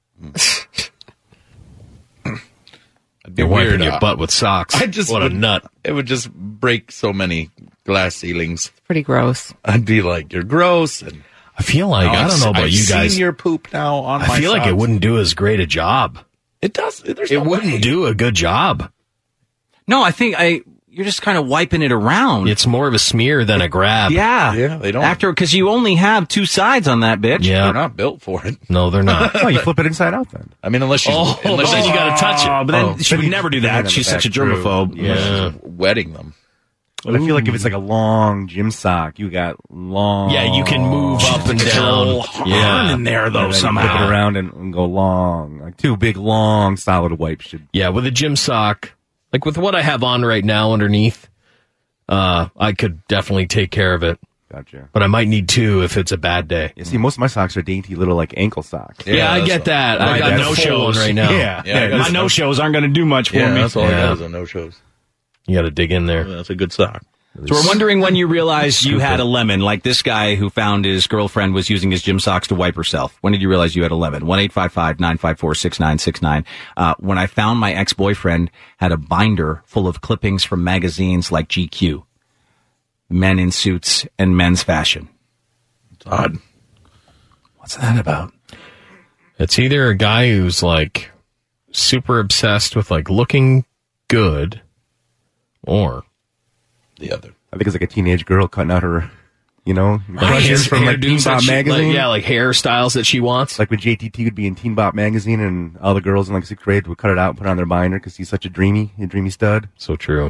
[SPEAKER 8] It'd be
[SPEAKER 3] You're wiping
[SPEAKER 8] weird.
[SPEAKER 3] your
[SPEAKER 8] Uh,
[SPEAKER 3] butt with socks.
[SPEAKER 8] I just
[SPEAKER 3] what a
[SPEAKER 8] would-
[SPEAKER 3] nut.
[SPEAKER 8] It would just break so many glass ceilings.
[SPEAKER 9] Pretty gross.
[SPEAKER 8] I'd be like, "You're gross." And
[SPEAKER 3] I feel like
[SPEAKER 8] Oh,
[SPEAKER 3] I don't
[SPEAKER 8] I've-
[SPEAKER 3] know about
[SPEAKER 8] I've
[SPEAKER 3] you guys.
[SPEAKER 8] Seen your poop now on
[SPEAKER 3] I
[SPEAKER 8] my
[SPEAKER 3] feel like it
[SPEAKER 8] socks.
[SPEAKER 3] wouldn't do as great a job.
[SPEAKER 8] It does. There's
[SPEAKER 3] It
[SPEAKER 8] no
[SPEAKER 3] wouldn't
[SPEAKER 8] way.
[SPEAKER 3] do a good job.
[SPEAKER 2] No, I think I you're just kind of wiping it around.
[SPEAKER 3] It's more of a smear than a grab.
[SPEAKER 2] yeah.
[SPEAKER 8] Yeah, they don't.
[SPEAKER 2] After because you only have two sides on that bitch.
[SPEAKER 3] Yeah.
[SPEAKER 8] They're not built for it.
[SPEAKER 3] No, they're not.
[SPEAKER 10] Oh, you flip it inside out then.
[SPEAKER 8] I mean, unless she's
[SPEAKER 3] Oh,
[SPEAKER 8] unless
[SPEAKER 3] then
[SPEAKER 8] she's
[SPEAKER 3] you gotta touch it.
[SPEAKER 2] Oh, but then
[SPEAKER 10] Oh,
[SPEAKER 2] she
[SPEAKER 10] but
[SPEAKER 2] would
[SPEAKER 10] you-
[SPEAKER 2] never do
[SPEAKER 10] you
[SPEAKER 2] that.
[SPEAKER 10] have
[SPEAKER 2] She's
[SPEAKER 10] it
[SPEAKER 2] such a
[SPEAKER 10] back through.
[SPEAKER 2] germaphobe.
[SPEAKER 3] Yeah.
[SPEAKER 8] wetting them.
[SPEAKER 10] But I feel like if it's like a long gym sock, you got long.
[SPEAKER 3] Yeah, you can move up and
[SPEAKER 2] It's a
[SPEAKER 3] down.
[SPEAKER 2] little hard
[SPEAKER 3] Yeah.
[SPEAKER 2] in there though
[SPEAKER 10] and then you
[SPEAKER 2] somehow.
[SPEAKER 10] flip it around and, and go long, like two big long solid wipes should.
[SPEAKER 3] Yeah, with a gym sock, like with what I have on right now underneath, uh, I could definitely take care of it.
[SPEAKER 10] Gotcha.
[SPEAKER 3] But I might need two if it's a bad day.
[SPEAKER 10] You see, most of my socks are dainty little like ankle socks.
[SPEAKER 3] Yeah, I
[SPEAKER 8] that's
[SPEAKER 3] get
[SPEAKER 8] all-
[SPEAKER 3] that. I
[SPEAKER 10] Right,
[SPEAKER 3] got
[SPEAKER 10] that's
[SPEAKER 3] no shows
[SPEAKER 10] full.
[SPEAKER 3] right now.
[SPEAKER 10] Yeah,
[SPEAKER 8] Yeah, I got
[SPEAKER 2] My no shows aren't going to do much for
[SPEAKER 8] Yeah,
[SPEAKER 2] me.
[SPEAKER 8] that's all I
[SPEAKER 3] Yeah.
[SPEAKER 8] got is a no shows.
[SPEAKER 3] You got to dig in there.
[SPEAKER 8] That's a good sock.
[SPEAKER 2] So we're wondering when you realized you had a lemon, like this guy who found his girlfriend was using his gym socks to wipe herself. When did you realize you had a lemon? one eight five five nine five four six nine six nine. Uh, when I found my ex-boyfriend had a binder full of clippings from magazines like G Q, Men in Suits, and Men's Fashion.
[SPEAKER 8] It's odd.
[SPEAKER 2] What's that about?
[SPEAKER 3] It's either a guy who's like super obsessed with like looking good or
[SPEAKER 8] The other.
[SPEAKER 10] I think it's like a teenage girl cutting out her, you know,
[SPEAKER 3] like
[SPEAKER 10] brushes from like Teen
[SPEAKER 3] hairdos that
[SPEAKER 10] Bop
[SPEAKER 3] she-
[SPEAKER 10] magazine.
[SPEAKER 3] like- yeah, like hairstyles that she wants.
[SPEAKER 10] Like when J T T would be in Teen Bop magazine, and all the girls in like sixth grade would cut it out and put it on their binder because he's such a dreamy, a dreamy stud.
[SPEAKER 3] So true.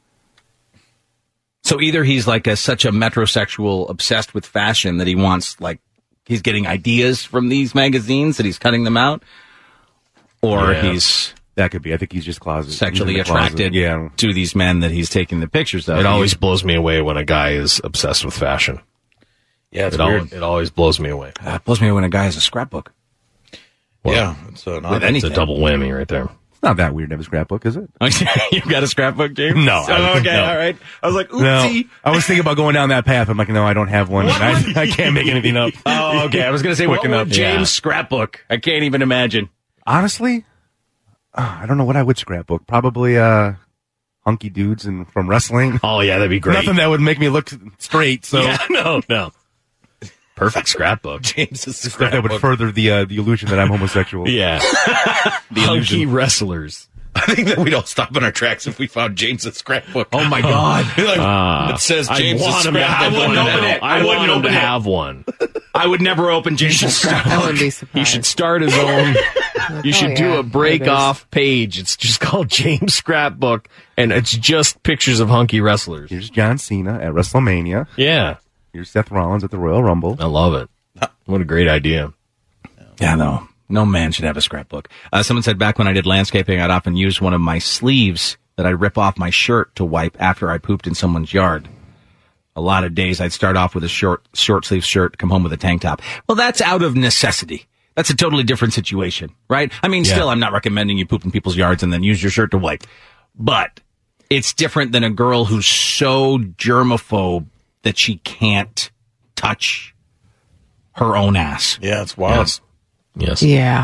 [SPEAKER 2] So either he's like a, such a metrosexual obsessed with fashion that he wants, like, he's getting ideas from these magazines that he's cutting them out, or
[SPEAKER 10] Yeah.
[SPEAKER 2] he's
[SPEAKER 10] That could be. I think he's just closet
[SPEAKER 2] sexually
[SPEAKER 10] he's in the closet.
[SPEAKER 2] attracted
[SPEAKER 10] Yeah.
[SPEAKER 2] to these men that he's taking the pictures of.
[SPEAKER 3] It always blows me away when a guy is obsessed with fashion.
[SPEAKER 8] Yeah, it's
[SPEAKER 3] It, al-
[SPEAKER 8] weird.
[SPEAKER 3] it always blows me away.
[SPEAKER 2] Uh, it blows me away when a guy has a scrapbook.
[SPEAKER 3] Well,
[SPEAKER 8] yeah, it's an
[SPEAKER 2] with
[SPEAKER 8] odd.
[SPEAKER 3] It's
[SPEAKER 2] anything.
[SPEAKER 3] a double whammy right there.
[SPEAKER 10] It's not that weird to have a scrapbook, is it?
[SPEAKER 2] You got a scrapbook, James?
[SPEAKER 10] No,
[SPEAKER 2] Oh,
[SPEAKER 10] I-
[SPEAKER 2] okay,
[SPEAKER 10] no.
[SPEAKER 2] all right. I was like,
[SPEAKER 10] No,
[SPEAKER 2] oopsie.
[SPEAKER 10] I was thinking about going down that path. I'm like, no, I don't have one. I, I can't make anything up.
[SPEAKER 2] Oh, okay. I was going to say,
[SPEAKER 10] Quick
[SPEAKER 2] what
[SPEAKER 10] enough.
[SPEAKER 2] would James' scrapbook? I can't even imagine.
[SPEAKER 10] Honestly, uh, I don't know what I would scrapbook. Probably uh, hunky dudes and from wrestling.
[SPEAKER 3] Oh yeah, that'd be great.
[SPEAKER 10] Nothing that would make me look straight. So
[SPEAKER 3] Yeah, no, no. Perfect scrapbook.
[SPEAKER 8] James's
[SPEAKER 10] stuff that would
[SPEAKER 8] scrapbook.
[SPEAKER 10] further the uh, the illusion that I'm homosexual.
[SPEAKER 3] Yeah.
[SPEAKER 2] The
[SPEAKER 3] Hunky wrestlers.
[SPEAKER 8] I think that we'd all stop in our tracks if we found James's scrapbook.
[SPEAKER 2] Oh, my God.
[SPEAKER 8] Like,
[SPEAKER 3] Uh,
[SPEAKER 8] it says
[SPEAKER 3] I
[SPEAKER 8] James's
[SPEAKER 3] want him to
[SPEAKER 8] scrapbook.
[SPEAKER 3] have
[SPEAKER 2] I
[SPEAKER 3] one.
[SPEAKER 2] wouldn't
[SPEAKER 3] now.
[SPEAKER 2] open it. I
[SPEAKER 3] I
[SPEAKER 2] wouldn't
[SPEAKER 3] want him to
[SPEAKER 2] open it.
[SPEAKER 3] have one.
[SPEAKER 2] I would never open James'
[SPEAKER 9] I
[SPEAKER 2] scrapbook.
[SPEAKER 9] wouldn't be
[SPEAKER 3] He
[SPEAKER 9] surprised.
[SPEAKER 3] should start his own You should
[SPEAKER 9] Oh,
[SPEAKER 3] do
[SPEAKER 9] yeah.
[SPEAKER 3] a break
[SPEAKER 9] It is.
[SPEAKER 3] off page. It's just called James Scrapbook, and it's just pictures of hunky wrestlers.
[SPEAKER 10] Here's John Cena at WrestleMania.
[SPEAKER 3] Yeah.
[SPEAKER 10] Here's Seth Rollins at the Royal Rumble.
[SPEAKER 3] I love it. What a great idea.
[SPEAKER 2] Yeah, no. No man should have a scrapbook. Uh, someone said back when I did landscaping, I'd often use one of my sleeves that I'd rip off my shirt to wipe after I pooped in someone's yard. A lot of days I'd start off with a short, short sleeve shirt, come home with a tank top. Well, that's out of necessity. That's a totally different situation, right? I mean,
[SPEAKER 3] Yeah.
[SPEAKER 2] still, I'm not recommending you poop in people's yards and then use your shirt to wipe. But it's different than a girl who's so germaphobe that she can't touch her own ass.
[SPEAKER 8] Yeah, it's wild.
[SPEAKER 3] Yes.
[SPEAKER 9] Yeah.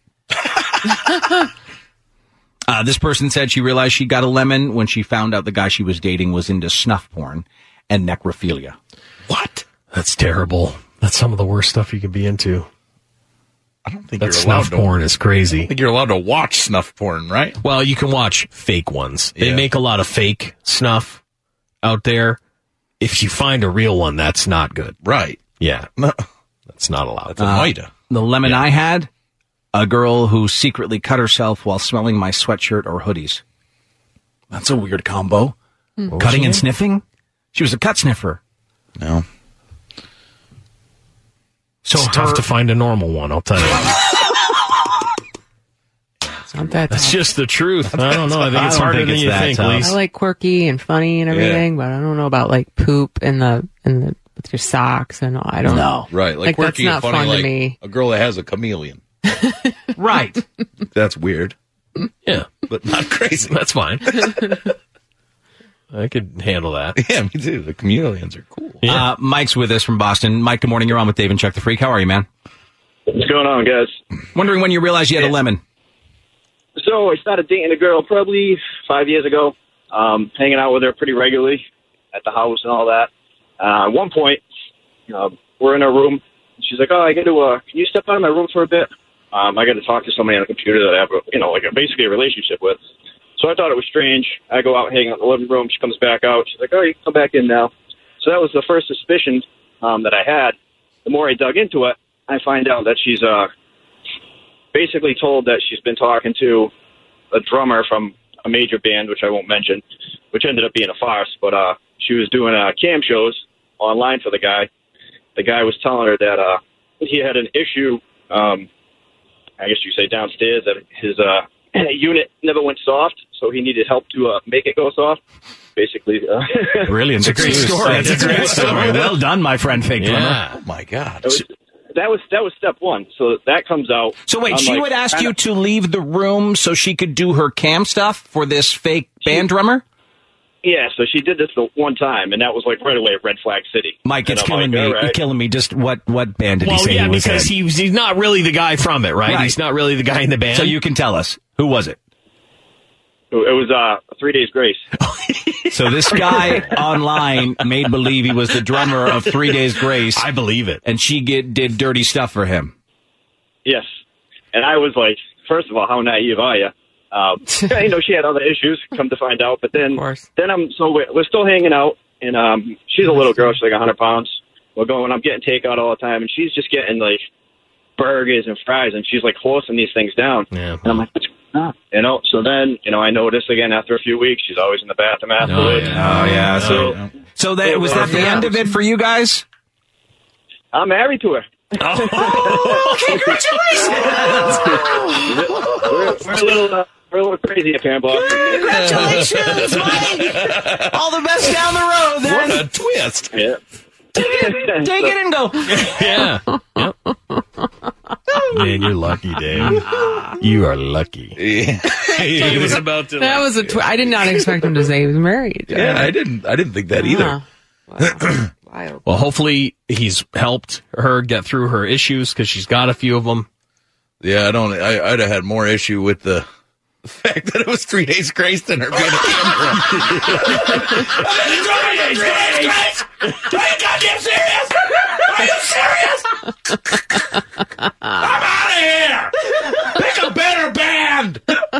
[SPEAKER 2] Uh, this person said she realized she got a lemon when she found out the guy she was dating was into snuff porn and necrophilia.
[SPEAKER 8] What?
[SPEAKER 3] That's terrible. That's some of the worst stuff you can be into.
[SPEAKER 8] I don't think
[SPEAKER 3] That
[SPEAKER 8] you're
[SPEAKER 3] snuff
[SPEAKER 8] allowed to.
[SPEAKER 3] porn is crazy.
[SPEAKER 8] I think you're allowed to watch snuff porn, right?
[SPEAKER 3] Well, you can watch fake ones. They
[SPEAKER 8] Yeah.
[SPEAKER 3] make a lot of fake snuff out there. If you find a real one, that's not good.
[SPEAKER 8] Right.
[SPEAKER 3] Yeah.
[SPEAKER 8] No.
[SPEAKER 3] That's not allowed.
[SPEAKER 8] That's a
[SPEAKER 2] Uh,
[SPEAKER 8] Mida.
[SPEAKER 2] The lemon I had, a girl who secretly cut herself while smelling my sweatshirt or hoodies. That's a weird combo.
[SPEAKER 3] What was
[SPEAKER 2] Cutting
[SPEAKER 3] she
[SPEAKER 2] and
[SPEAKER 3] doing?
[SPEAKER 2] sniffing? She was a cut sniffer.
[SPEAKER 8] No.
[SPEAKER 2] So
[SPEAKER 3] it's
[SPEAKER 2] her-
[SPEAKER 3] tough to find a normal one, I'll tell you.
[SPEAKER 9] It's not that
[SPEAKER 3] That's
[SPEAKER 9] tough.
[SPEAKER 3] just the truth. I don't know. I think
[SPEAKER 2] I
[SPEAKER 3] it's
[SPEAKER 2] don't
[SPEAKER 3] harder
[SPEAKER 2] think
[SPEAKER 3] than
[SPEAKER 2] it's
[SPEAKER 3] you
[SPEAKER 2] that
[SPEAKER 3] think,
[SPEAKER 2] tough.
[SPEAKER 3] Lise.
[SPEAKER 9] I like quirky and funny and everything, but I don't know about like poop in the in the with your socks and all. I don't know.
[SPEAKER 8] Right. Like,
[SPEAKER 9] Like, that's
[SPEAKER 8] quirky and
[SPEAKER 9] not
[SPEAKER 8] funny,
[SPEAKER 9] fun to
[SPEAKER 8] like
[SPEAKER 9] me.
[SPEAKER 8] a girl that has a chameleon.
[SPEAKER 2] Right.
[SPEAKER 8] That's weird,
[SPEAKER 3] Yeah.
[SPEAKER 8] but not crazy.
[SPEAKER 3] That's fine. I could handle that.
[SPEAKER 8] Yeah, me too. The chameleons are cool.
[SPEAKER 3] Yeah.
[SPEAKER 2] Uh, Mike's with us from Boston. Mike, good morning. You're on with Dave and Chuck the Freak. How are you, man?
[SPEAKER 15] What's going on, guys?
[SPEAKER 2] Wondering when you realized you had a lemon.
[SPEAKER 15] So I started dating a girl probably five years ago, um, hanging out with her pretty regularly at the house and all that. Uh, at one point, uh, we're in her room. And she's like, "Oh, I got to. Uh, can you step out of my room for a bit? Um, I got to talk to somebody on the computer that I have, a, you know, like a, basically a relationship with." So I thought it was strange. I go out, hang out in the living room. She comes back out. She's like, "Oh, you can come back in now." So that was the first suspicion um, that I had. The more I dug into it, I find out that she's uh, basically told that she's been talking to a drummer from a major band, which I won't mention, which ended up being a farce. But uh, she was doing uh, cam shows online for the guy. The guy was telling her that uh, he had an issue, um, I guess you say downstairs, that his uh, unit never went soft, so he needed help to uh, make it go soft. Basically, uh,
[SPEAKER 2] Brilliant. It's a great story. That's a great story. Well done, my friend, fake drummer.
[SPEAKER 3] Yeah.
[SPEAKER 8] Oh my God.
[SPEAKER 15] That was, that was that was step one. So that comes out.
[SPEAKER 2] So wait,
[SPEAKER 15] I'm
[SPEAKER 2] she
[SPEAKER 15] like,
[SPEAKER 2] would ask
[SPEAKER 15] kinda-
[SPEAKER 2] you to leave the room so she could do her cam stuff for this fake band drummer?
[SPEAKER 15] Yeah, so she did this the one time, and that was like right away at Red Flag City.
[SPEAKER 2] Mike,
[SPEAKER 15] And
[SPEAKER 2] it's
[SPEAKER 15] I'm
[SPEAKER 2] killing
[SPEAKER 15] like,
[SPEAKER 2] me.
[SPEAKER 15] all right.
[SPEAKER 2] It's killing me. Just what what band did
[SPEAKER 3] Well,
[SPEAKER 2] he say
[SPEAKER 3] yeah,
[SPEAKER 2] he was
[SPEAKER 3] because
[SPEAKER 2] in?
[SPEAKER 3] he was, he's not really the guy from it, right?
[SPEAKER 2] Right.
[SPEAKER 3] He's not really the guy in the band.
[SPEAKER 2] So you can tell us. Who was it?
[SPEAKER 15] It was uh, Three Days Grace.
[SPEAKER 2] So this guy online made believe he was the drummer of Three Days Grace.
[SPEAKER 3] I believe it.
[SPEAKER 2] And she get, did dirty stuff for him.
[SPEAKER 15] Yes. And I was like, first of all, how naive are you? Um, you know, she had other issues, come to find out. But then, then I'm so we're, we're still hanging out, and um, she's a little girl. She's like one hundred pounds. We're going. I'm getting takeout all the time, and she's just getting like burgers and fries, and she's like forcing these things down.
[SPEAKER 3] Yeah.
[SPEAKER 15] And I'm like, what's going on? You know. So then, you know, I notice again after a few weeks, she's always in the bathroom afterwards.
[SPEAKER 2] Oh yeah. So
[SPEAKER 15] So,
[SPEAKER 2] so that was that the
[SPEAKER 15] Yeah.
[SPEAKER 2] end of it for you guys?
[SPEAKER 15] I'm married to her.
[SPEAKER 2] Oh,
[SPEAKER 15] we're, we're a little, uh, we're a little crazy up here in Boston.
[SPEAKER 2] Congratulations, Mike! All the best down the road, then.
[SPEAKER 8] What a twist.
[SPEAKER 15] Yeah.
[SPEAKER 2] Take it, take it and go.
[SPEAKER 3] Yeah. Yep. Man, you're lucky, Dave. You are lucky.
[SPEAKER 8] Yeah. He was about to.
[SPEAKER 9] That was a. Tw- I did not expect him to say he was married.
[SPEAKER 8] Yeah, I didn't. I didn't think that either.
[SPEAKER 9] Wow. Wild.
[SPEAKER 3] Well, hopefully he's helped her get through her issues because she's got a few of them.
[SPEAKER 8] Yeah, I don't. I, I'd have had more issue with the fact that it was Three Days Grace than her being a camera. Three Days Grace! Are you goddamn serious? Are you serious? I'm out of here! Pick a better band!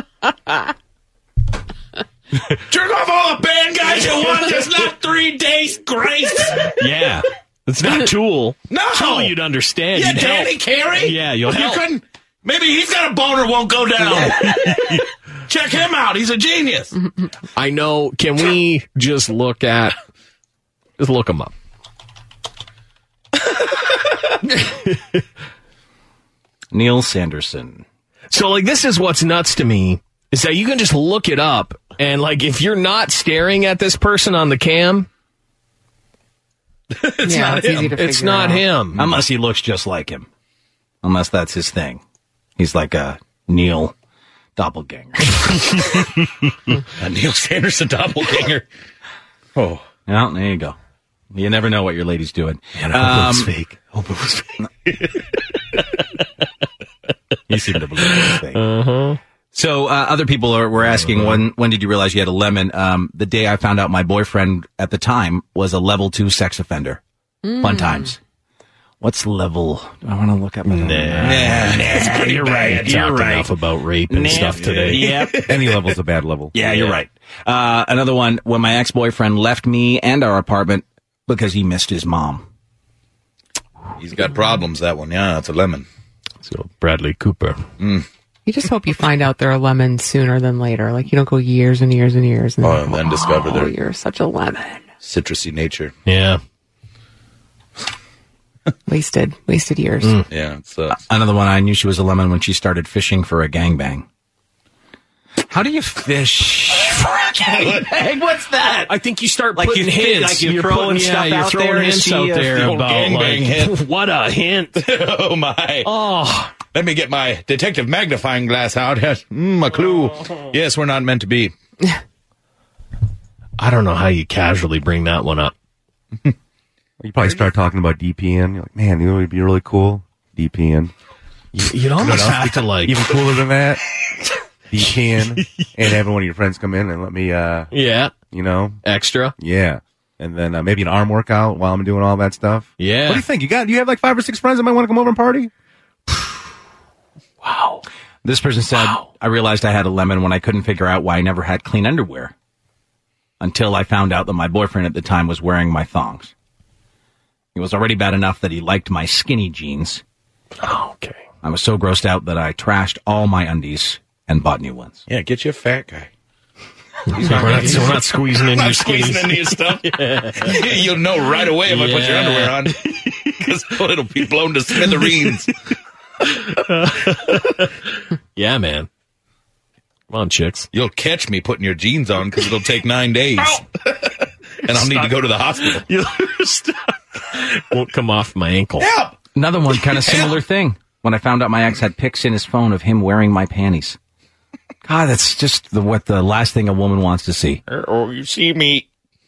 [SPEAKER 8] Jerk off all the band guys you want, just not Three Days Grace!
[SPEAKER 3] Yeah. It's not Tool.
[SPEAKER 8] No!
[SPEAKER 3] Tool you'd understand.
[SPEAKER 8] Yeah,
[SPEAKER 3] You'd
[SPEAKER 8] Danny
[SPEAKER 3] help.
[SPEAKER 8] Carey?
[SPEAKER 3] Yeah, you'll
[SPEAKER 8] you
[SPEAKER 3] help.
[SPEAKER 8] couldn't. Maybe he's got a boner won't go down. Check him out. He's a genius.
[SPEAKER 3] I know. Can we just look at, just look him up.
[SPEAKER 2] Neil Sanderson.
[SPEAKER 3] So, like, this is what's nuts to me, is that you can just look it up, and, like, if you're not staring at this person on the cam, it's
[SPEAKER 9] Yeah,
[SPEAKER 3] not
[SPEAKER 9] it's
[SPEAKER 3] him.
[SPEAKER 9] easy to
[SPEAKER 3] It's
[SPEAKER 9] figure
[SPEAKER 3] not
[SPEAKER 9] out.
[SPEAKER 3] him.
[SPEAKER 2] Unless he looks just like him. Unless that's his thing. He's like a Neil doppelganger.
[SPEAKER 8] A Neil Sanderson doppelganger. Oh.
[SPEAKER 2] Well, there you go. You never know what your lady's doing.
[SPEAKER 8] Man, I hope it was fake. Hope it was fake.
[SPEAKER 2] You seem to believe this thing.
[SPEAKER 3] Uh-huh.
[SPEAKER 2] So uh, other people are, were asking, uh-huh. when when did you realize you had a lemon? Um, the day I found out my boyfriend at the time was a level two sex offender.
[SPEAKER 9] Mm.
[SPEAKER 2] Fun times. What's level? Do I want to look up my
[SPEAKER 3] Nah,
[SPEAKER 2] nah,
[SPEAKER 3] nah,
[SPEAKER 2] nah,
[SPEAKER 3] you're right. You're right. Enough about rape and
[SPEAKER 2] Nah,
[SPEAKER 3] stuff today.
[SPEAKER 2] Yep.
[SPEAKER 10] Any level's a bad level.
[SPEAKER 2] Yeah, you're right. Uh, another one, when my ex-boyfriend left me and our apartment because he missed his mom.
[SPEAKER 8] He's got problems, that one. Yeah, it's a lemon.
[SPEAKER 3] So Bradley Cooper.
[SPEAKER 8] Mm.
[SPEAKER 9] You just hope you find out they're a lemon sooner than later. Like, you don't go years and years and years. And
[SPEAKER 8] Oh,
[SPEAKER 9] then,
[SPEAKER 8] and then discover
[SPEAKER 9] oh,
[SPEAKER 8] their
[SPEAKER 9] you're such a lemon.
[SPEAKER 8] citrusy nature.
[SPEAKER 3] Yeah.
[SPEAKER 9] Wasted. Wasted years.
[SPEAKER 2] Mm.
[SPEAKER 8] Yeah, it sucks.
[SPEAKER 2] Another one, I knew she was a lemon when she started fishing for a gangbang. How do you fish for a gangbang? What's that?
[SPEAKER 3] I think you start
[SPEAKER 2] Like
[SPEAKER 3] putting
[SPEAKER 2] you think,
[SPEAKER 3] hints.
[SPEAKER 2] like you're
[SPEAKER 3] you're
[SPEAKER 2] throwing
[SPEAKER 3] putting,
[SPEAKER 2] stuff
[SPEAKER 3] yeah,
[SPEAKER 2] out
[SPEAKER 3] you're throwing
[SPEAKER 2] there to
[SPEAKER 3] hints
[SPEAKER 2] see
[SPEAKER 3] out
[SPEAKER 2] if
[SPEAKER 3] there
[SPEAKER 8] the old
[SPEAKER 3] about,
[SPEAKER 8] gangbang
[SPEAKER 3] like,
[SPEAKER 8] hint.
[SPEAKER 3] what a hint.
[SPEAKER 8] Oh, my.
[SPEAKER 3] Oh.
[SPEAKER 8] Let me get my detective magnifying glass out. Mm, a clue. Yes, we're not meant to be.
[SPEAKER 3] I don't know how you casually bring that one up.
[SPEAKER 10] You probably start talking about D P N. You're like, man, you know what would be really cool? D P N.
[SPEAKER 3] You, you'd almost have to, like...
[SPEAKER 10] Even cooler than that? D P N. And have one of your friends come in and let me, uh...
[SPEAKER 3] Yeah.
[SPEAKER 10] You know?
[SPEAKER 3] Extra.
[SPEAKER 10] Yeah. And then uh, maybe an arm workout while I'm doing all that stuff.
[SPEAKER 3] Yeah.
[SPEAKER 10] What do you think? You got? You have like five or six friends that might want to come over and party?
[SPEAKER 3] Wow.
[SPEAKER 2] This person said, wow. I realized I had a lemon when I couldn't figure out why I never had clean underwear. Until I found out that my boyfriend at the time was wearing my thongs. It was already bad enough that he liked my skinny jeans.
[SPEAKER 3] Oh, okay.
[SPEAKER 2] I was so grossed out that I trashed all my undies and bought new ones.
[SPEAKER 8] Yeah, get you a fat guy.
[SPEAKER 3] He's not, we're, not, we're not squeezing in
[SPEAKER 8] not
[SPEAKER 3] your
[SPEAKER 8] squeezing into your stuff. Yeah. You'll know right away if yeah. I put your underwear on. Because it'll be blown to smithereens.
[SPEAKER 3] Yeah, man. Come on, chicks.
[SPEAKER 8] You'll catch me putting your jeans on because it'll take nine days. And I'll need to go to the hospital.
[SPEAKER 3] You're stuck. Won't come off my ankle.
[SPEAKER 8] Help!
[SPEAKER 2] Another one, kind of similar thing. When I found out my ex had pics in his phone of him wearing my panties. God, that's just the, what the last thing a woman wants to see.
[SPEAKER 8] Or you see me.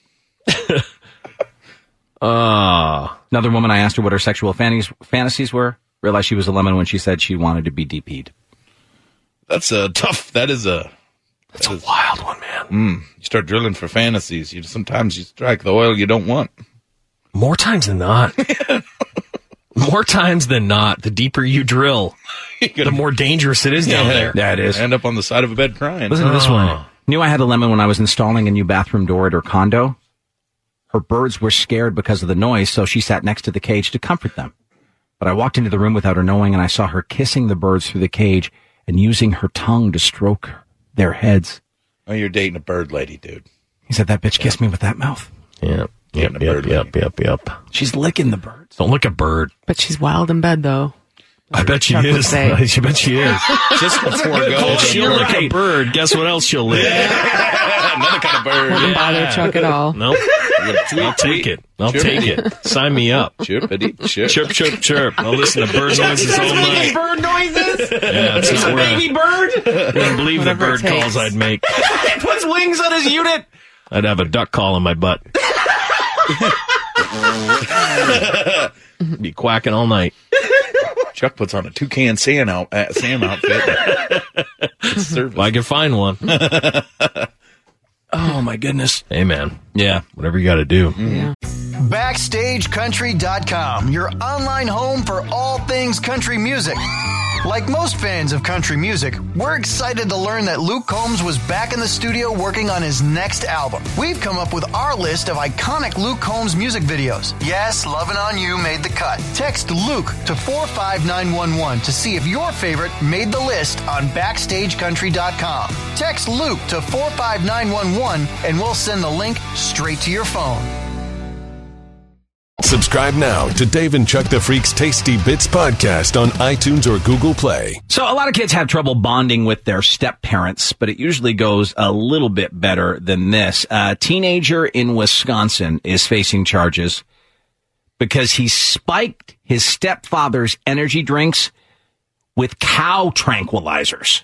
[SPEAKER 2] uh, Another woman, I asked her what her sexual fantasies, fantasies were. Realized she was a lemon when she said she wanted to be D P'd.
[SPEAKER 8] That's a tough, that is a...
[SPEAKER 3] That's that a is, wild one, man.
[SPEAKER 8] Mm, you start drilling for fantasies. You Sometimes you strike the oil you don't want.
[SPEAKER 3] More times than not. More times than not, the deeper you drill, the more dangerous it is down
[SPEAKER 8] yeah,
[SPEAKER 3] there.
[SPEAKER 2] Yeah, it is.
[SPEAKER 8] End up on the side of a bed crying.
[SPEAKER 2] Listen to this
[SPEAKER 3] oh.
[SPEAKER 2] one. Knew I had a lemon when I was installing a new bathroom door at her condo. Her birds were scared because of the noise, so she sat next to the cage to comfort them. But I walked into the room without her knowing, and I saw her kissing the birds through the cage and using her tongue to stroke their heads.
[SPEAKER 8] Oh, you're dating a bird lady, dude.
[SPEAKER 2] He said, that bitch kissed me with that mouth.
[SPEAKER 3] Yeah. Yep, yep, yep, yep, yep.
[SPEAKER 2] She's licking the birds.
[SPEAKER 3] Don't lick a bird.
[SPEAKER 9] But she's wild in bed, though.
[SPEAKER 3] I bet she is. I bet she is.
[SPEAKER 8] Just before go.
[SPEAKER 3] If she'll lick a bird, guess what else she'll lick?
[SPEAKER 8] Another kind of bird.
[SPEAKER 9] Wouldn't bother Chuck at all.
[SPEAKER 3] Nope. I'll take it. I'll take it. Sign me up.
[SPEAKER 8] Chirpity chirp.
[SPEAKER 3] Chirp, chirp, chirp. I'll listen to bird noises all night.
[SPEAKER 2] Bird noises?
[SPEAKER 3] Yeah, it's
[SPEAKER 2] a baby bird?
[SPEAKER 3] You wouldn't believe the bird calls I'd make.
[SPEAKER 2] He puts wings on his unit.
[SPEAKER 3] I'd have a duck call in my butt. Be quacking all night.
[SPEAKER 8] Chuck puts on a toucan Sam, out, uh, Sam outfit.
[SPEAKER 3] Well, I can find one.
[SPEAKER 2] Oh, my goodness.
[SPEAKER 3] Hey, man.
[SPEAKER 2] Yeah.
[SPEAKER 3] Whatever you got to do.
[SPEAKER 9] Yeah.
[SPEAKER 14] Backstage Country dot com, your online home for all things country music. Like most fans of country music, we're excited to learn that Luke Combs was back in the studio working on his next album. We've come up with our list of iconic Luke Combs music videos. Yes, Lovin' On You made the cut. Text Luke to four five nine one one to see if your favorite made the list on backstage country dot com. Text Luke to four five nine one one and we'll send the link straight to your phone.
[SPEAKER 1] Subscribe now to Dave and Chuck the Freak's Tasty Bits podcast on iTunes or Google Play.
[SPEAKER 2] So a lot of kids have trouble bonding with their step parents, but it usually goes a little bit better than this. A teenager in Wisconsin is facing charges because he spiked his stepfather's energy drinks with cow tranquilizers.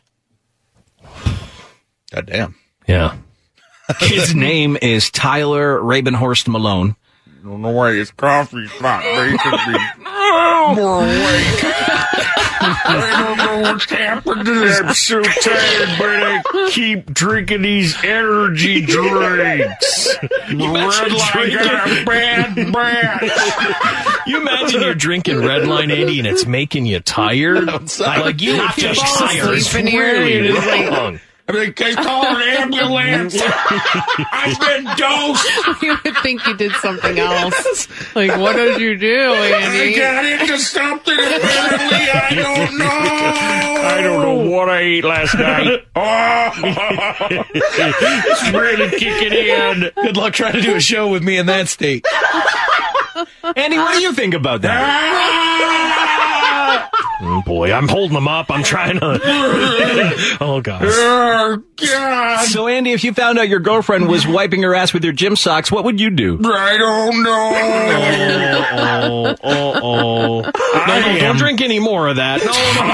[SPEAKER 16] God damn.
[SPEAKER 3] Yeah.
[SPEAKER 2] His name is Tyler Rabenhorst Malone.
[SPEAKER 8] No way, it's coffee spot. They should be more awake. I don't know what's happening. I'm so tired, but I keep drinking these energy drinks. Red Line got a bad breath.
[SPEAKER 3] You imagine you're drinking Red Line, Andy, and it's making you tired? Like, you
[SPEAKER 2] Not
[SPEAKER 3] just
[SPEAKER 2] just
[SPEAKER 3] tired.
[SPEAKER 2] sleep
[SPEAKER 3] It's really wrong.
[SPEAKER 8] I mean, can I call an ambulance? I've been dosed.
[SPEAKER 9] You would think you did something else. Like, what did you do, Andy?
[SPEAKER 8] I got into something apparently. I don't know. I don't know what I ate last night. Oh, it's really kicking in.
[SPEAKER 16] Good luck trying to do a show with me in that state.
[SPEAKER 2] Andy, what do you think about that?
[SPEAKER 3] Oh, boy, I'm holding them up. I'm trying to. Oh, God.
[SPEAKER 8] Oh, God.
[SPEAKER 2] So, Andy, if you found out your girlfriend was wiping her ass with your gym socks, what would you do?
[SPEAKER 8] I don't know.
[SPEAKER 3] Oh, oh, oh. No, no, don't drink any more of that.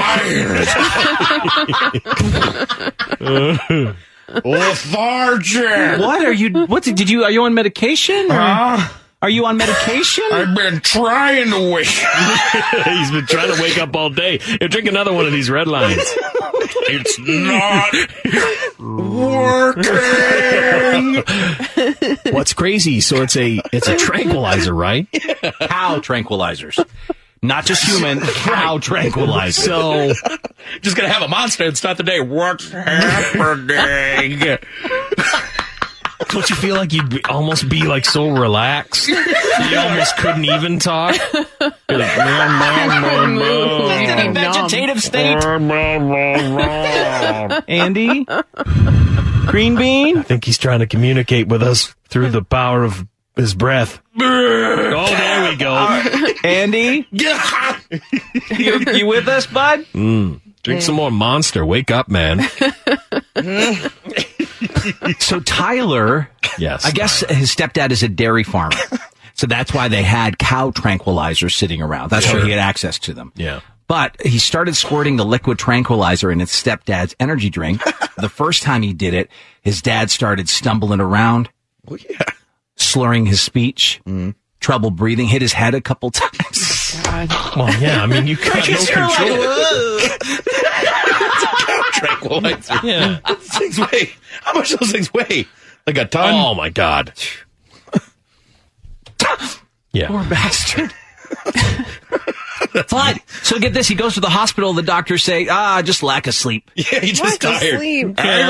[SPEAKER 8] No, lethargic.
[SPEAKER 2] What are you? What did you? Are you on medication? Or?
[SPEAKER 8] Huh?
[SPEAKER 2] Are you on medication?
[SPEAKER 8] I've been trying to wake.
[SPEAKER 3] He's been trying to wake up all day. Here, drink another one of these Red Lines.
[SPEAKER 8] It's not working.
[SPEAKER 3] What's crazy? So it's a it's a tranquilizer, right?
[SPEAKER 2] Cow tranquilizers. Not just human, cow tranquilizers.
[SPEAKER 3] So,
[SPEAKER 16] Just gonna have a monster and start the day.
[SPEAKER 8] What's happening?
[SPEAKER 3] don't you feel like you'd be, almost be like so relaxed? You almost couldn't even talk. You're like, mom, mom, mom, mom.
[SPEAKER 2] In a vegetative state. Andy? Green bean?
[SPEAKER 3] I think he's trying to communicate with us through the power of his breath. Oh, there we go.
[SPEAKER 2] Andy? you, you with us, bud?
[SPEAKER 3] Mm. Drink some more Monster. Wake up, man.
[SPEAKER 2] So Tyler,
[SPEAKER 3] yes,
[SPEAKER 2] I guess his stepdad is a dairy farmer. So that's why they had cow tranquilizers sitting around. That's
[SPEAKER 3] Sure.
[SPEAKER 2] how he had access to them.
[SPEAKER 3] Yeah.
[SPEAKER 2] But he started squirting the liquid tranquilizer in his stepdad's energy drink. The first time he did it, his dad started stumbling around.
[SPEAKER 16] Oh, yeah.
[SPEAKER 2] Slurring his speech, mm. trouble breathing, hit his head a couple times.
[SPEAKER 9] God.
[SPEAKER 3] Well, yeah, I mean, you got no control.
[SPEAKER 16] Like, tranquilizer.
[SPEAKER 3] Yeah.
[SPEAKER 16] Those things weigh. How much do those things weigh? Like a ton?
[SPEAKER 3] Oh, my God. Yeah.
[SPEAKER 2] Poor bastard. But, so get this, he goes to the hospital, the doctors say, ah, just lack of sleep.
[SPEAKER 16] Yeah, he's just
[SPEAKER 9] Lack of
[SPEAKER 16] tired.
[SPEAKER 9] sleep.
[SPEAKER 8] I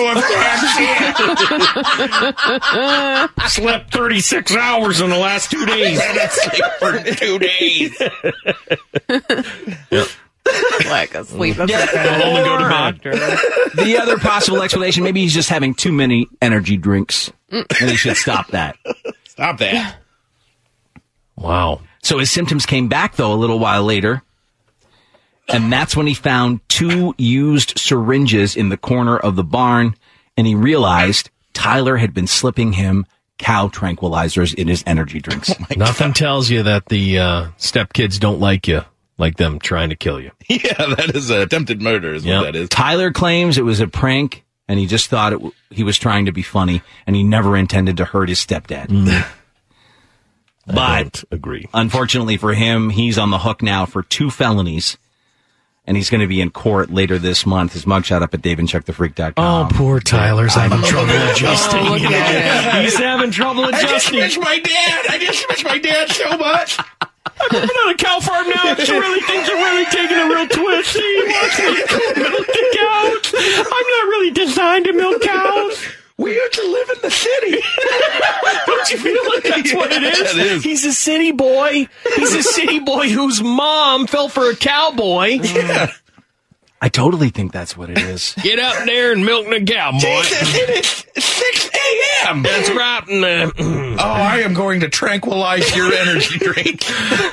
[SPEAKER 8] don't know if that's it. Slept thirty-six hours in the last two days.
[SPEAKER 16] I didn't sleep for two days.
[SPEAKER 3] Yep.
[SPEAKER 9] Lack of sleep. That's
[SPEAKER 2] Yeah.
[SPEAKER 9] like
[SPEAKER 3] Go home and go to bed.
[SPEAKER 9] doctor.
[SPEAKER 2] The other possible explanation, maybe he's just having too many energy drinks, and he should stop that.
[SPEAKER 16] Stop that.
[SPEAKER 3] Wow.
[SPEAKER 2] So his symptoms came back, though, a little while later. And that's when he found two used syringes in the corner of the barn. And he realized Tyler had been slipping him cow tranquilizers in his energy drinks.
[SPEAKER 16] Oh
[SPEAKER 3] Nothing tells you that the uh, stepkids don't like you, like them trying to kill you.
[SPEAKER 16] Yeah, that is attempted murder is
[SPEAKER 3] Yep.
[SPEAKER 16] what that is.
[SPEAKER 2] Tyler claims it was a prank, and he just thought it w- he was trying to be funny, and he never intended to hurt his stepdad.
[SPEAKER 3] Mm. I
[SPEAKER 2] But
[SPEAKER 3] don't agree.
[SPEAKER 2] unfortunately for him, he's on the hook now for two felonies, and he's going to be in court later this month. His mugshot up at dave and chuck the freak dot com.
[SPEAKER 3] Oh, poor Tyler's having trouble adjusting.
[SPEAKER 9] Oh, look at
[SPEAKER 3] He's having trouble
[SPEAKER 8] I just
[SPEAKER 3] adjusting.
[SPEAKER 8] miss my dad. I just miss my dad so much.
[SPEAKER 3] I'm living on a cow farm now. It's really, things are really taking a real twist. See, watch me milk the cows. I'm not really designed to milk cows.
[SPEAKER 16] We used to live in the city.
[SPEAKER 3] Don't you feel like that's what it is?
[SPEAKER 16] Yeah, it is.
[SPEAKER 3] He's a city boy. He's a city boy whose mom fell for a cowboy.
[SPEAKER 16] Yeah.
[SPEAKER 2] I totally think that's what it is.
[SPEAKER 3] Get up there and milk the cowboy.
[SPEAKER 16] Jesus, it is six a.m.
[SPEAKER 3] That's right. And, uh,
[SPEAKER 16] oh, I am going to tranquilize your energy drink.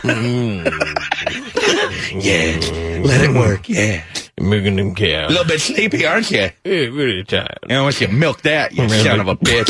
[SPEAKER 16] Yeah, let it work, yeah.
[SPEAKER 3] Milking them cows.
[SPEAKER 16] A little bit sleepy, aren't you?
[SPEAKER 3] Yeah, really tired.
[SPEAKER 16] You know, once you milk that, you
[SPEAKER 3] Really?
[SPEAKER 16] son of a bitch.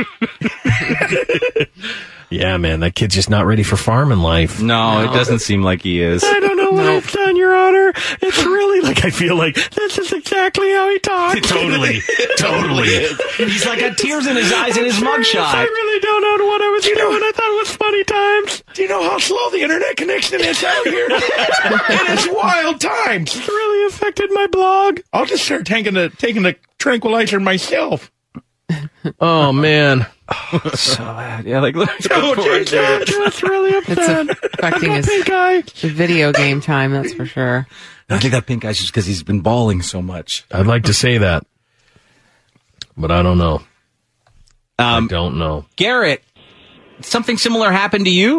[SPEAKER 3] Yeah, man, that kid's just not ready for farming life.
[SPEAKER 2] No, it doesn't seem like he is.
[SPEAKER 3] I don't know what I've done, Your Honor. It's really like I feel like this is exactly how he talks.
[SPEAKER 2] Totally, totally. He's like got tears in his eyes in his mugshot.
[SPEAKER 3] I really don't know what I was doing. I thought it was funny times.
[SPEAKER 16] Do you know how slow the internet connection is out here? It is wild times.
[SPEAKER 3] It really affected my blog.
[SPEAKER 16] I'll just start taking the taking the tranquilizer myself.
[SPEAKER 3] Oh man.
[SPEAKER 2] So bad. Yeah, like look.
[SPEAKER 16] Oh,
[SPEAKER 3] That's really upset.
[SPEAKER 9] It's affecting his
[SPEAKER 3] Pink eye.
[SPEAKER 9] video game time, that's for sure.
[SPEAKER 2] I think that pink eye's just because he's been bawling so much.
[SPEAKER 3] I'd like to say that, but I don't know.
[SPEAKER 2] Um,
[SPEAKER 3] I don't know.
[SPEAKER 2] Garrett, something similar happened to you?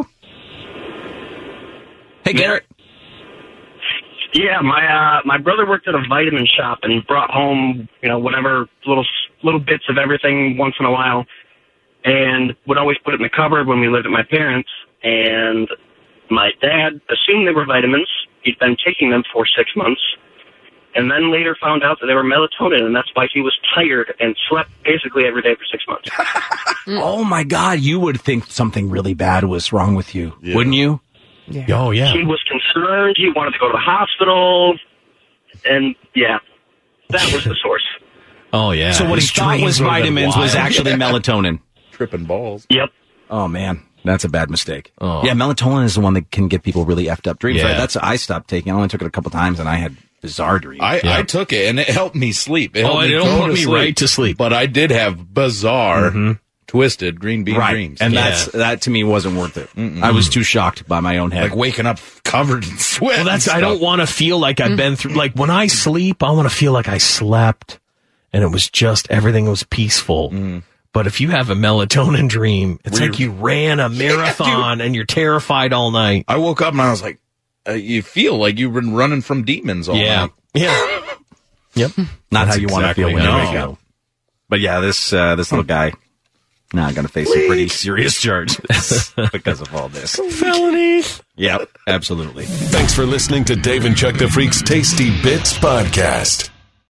[SPEAKER 2] Hey, Garrett.
[SPEAKER 17] Yeah, my uh, my brother worked at a vitamin shop and brought home, you know, whatever little little bits of everything once in a while, and would always put it in the cupboard when we lived at my parents'. And my dad assumed they were vitamins. He'd been taking them for six months, and then later found out that they were melatonin, and that's why he was tired and slept basically every day for six months.
[SPEAKER 2] Oh my God, you would think something really bad was wrong with you,
[SPEAKER 16] Yeah.
[SPEAKER 2] wouldn't you?
[SPEAKER 9] Yeah.
[SPEAKER 3] Oh yeah.
[SPEAKER 17] He was concerned. He wanted to go to the hospital, and yeah, that was the source.
[SPEAKER 3] Oh yeah.
[SPEAKER 2] So what he
[SPEAKER 3] His
[SPEAKER 2] thought
[SPEAKER 3] dreams
[SPEAKER 2] was
[SPEAKER 3] would've been
[SPEAKER 2] vitamins was
[SPEAKER 3] wild.
[SPEAKER 2] actually melatonin.
[SPEAKER 16] Tripping balls.
[SPEAKER 17] Yep.
[SPEAKER 2] Oh man, that's a bad mistake.
[SPEAKER 3] Oh.
[SPEAKER 2] Yeah, melatonin is the one that can get people really effed up dreams.
[SPEAKER 3] Yeah.
[SPEAKER 2] Right? That's I stopped taking. I only took it a couple times, and I had bizarre dreams.
[SPEAKER 16] I,
[SPEAKER 3] Yeah.
[SPEAKER 16] I took it, and it helped me sleep. It
[SPEAKER 3] Oh,
[SPEAKER 16] helped
[SPEAKER 3] it
[SPEAKER 16] me
[SPEAKER 3] don't
[SPEAKER 16] go
[SPEAKER 3] put
[SPEAKER 16] to
[SPEAKER 3] me
[SPEAKER 16] sleep.
[SPEAKER 3] right to sleep.
[SPEAKER 16] But I did have bizarre, twisted green bean
[SPEAKER 2] right,
[SPEAKER 16] dreams.
[SPEAKER 2] and
[SPEAKER 3] Yeah.
[SPEAKER 2] that's that to me wasn't worth it. I was too shocked by my own head.
[SPEAKER 16] like waking up covered in sweat.
[SPEAKER 3] Well, that's.
[SPEAKER 16] and
[SPEAKER 3] I don't
[SPEAKER 16] stuff.
[SPEAKER 3] want to feel like I've been through. Like when I sleep, I want to feel like I slept, and it was just everything was peaceful. But if you have a melatonin dream, it's
[SPEAKER 16] Where
[SPEAKER 3] like you ran a marathon and you're terrified all night.
[SPEAKER 16] I woke up and I was like, uh, you feel like you've been running from demons all
[SPEAKER 3] Yeah.
[SPEAKER 16] night.
[SPEAKER 3] Yeah. Yep.
[SPEAKER 2] Not
[SPEAKER 3] That's
[SPEAKER 2] how you want to
[SPEAKER 3] exactly
[SPEAKER 2] feel when
[SPEAKER 3] how
[SPEAKER 2] you
[SPEAKER 3] I
[SPEAKER 2] wake
[SPEAKER 3] feel.
[SPEAKER 2] up. But yeah, this uh, this little guy now going to face some pretty serious charges because of all this.
[SPEAKER 3] Felonies.
[SPEAKER 2] Yep, absolutely.
[SPEAKER 1] Thanks for listening to Dave and Chuck the Freak's Tasty Bits podcast.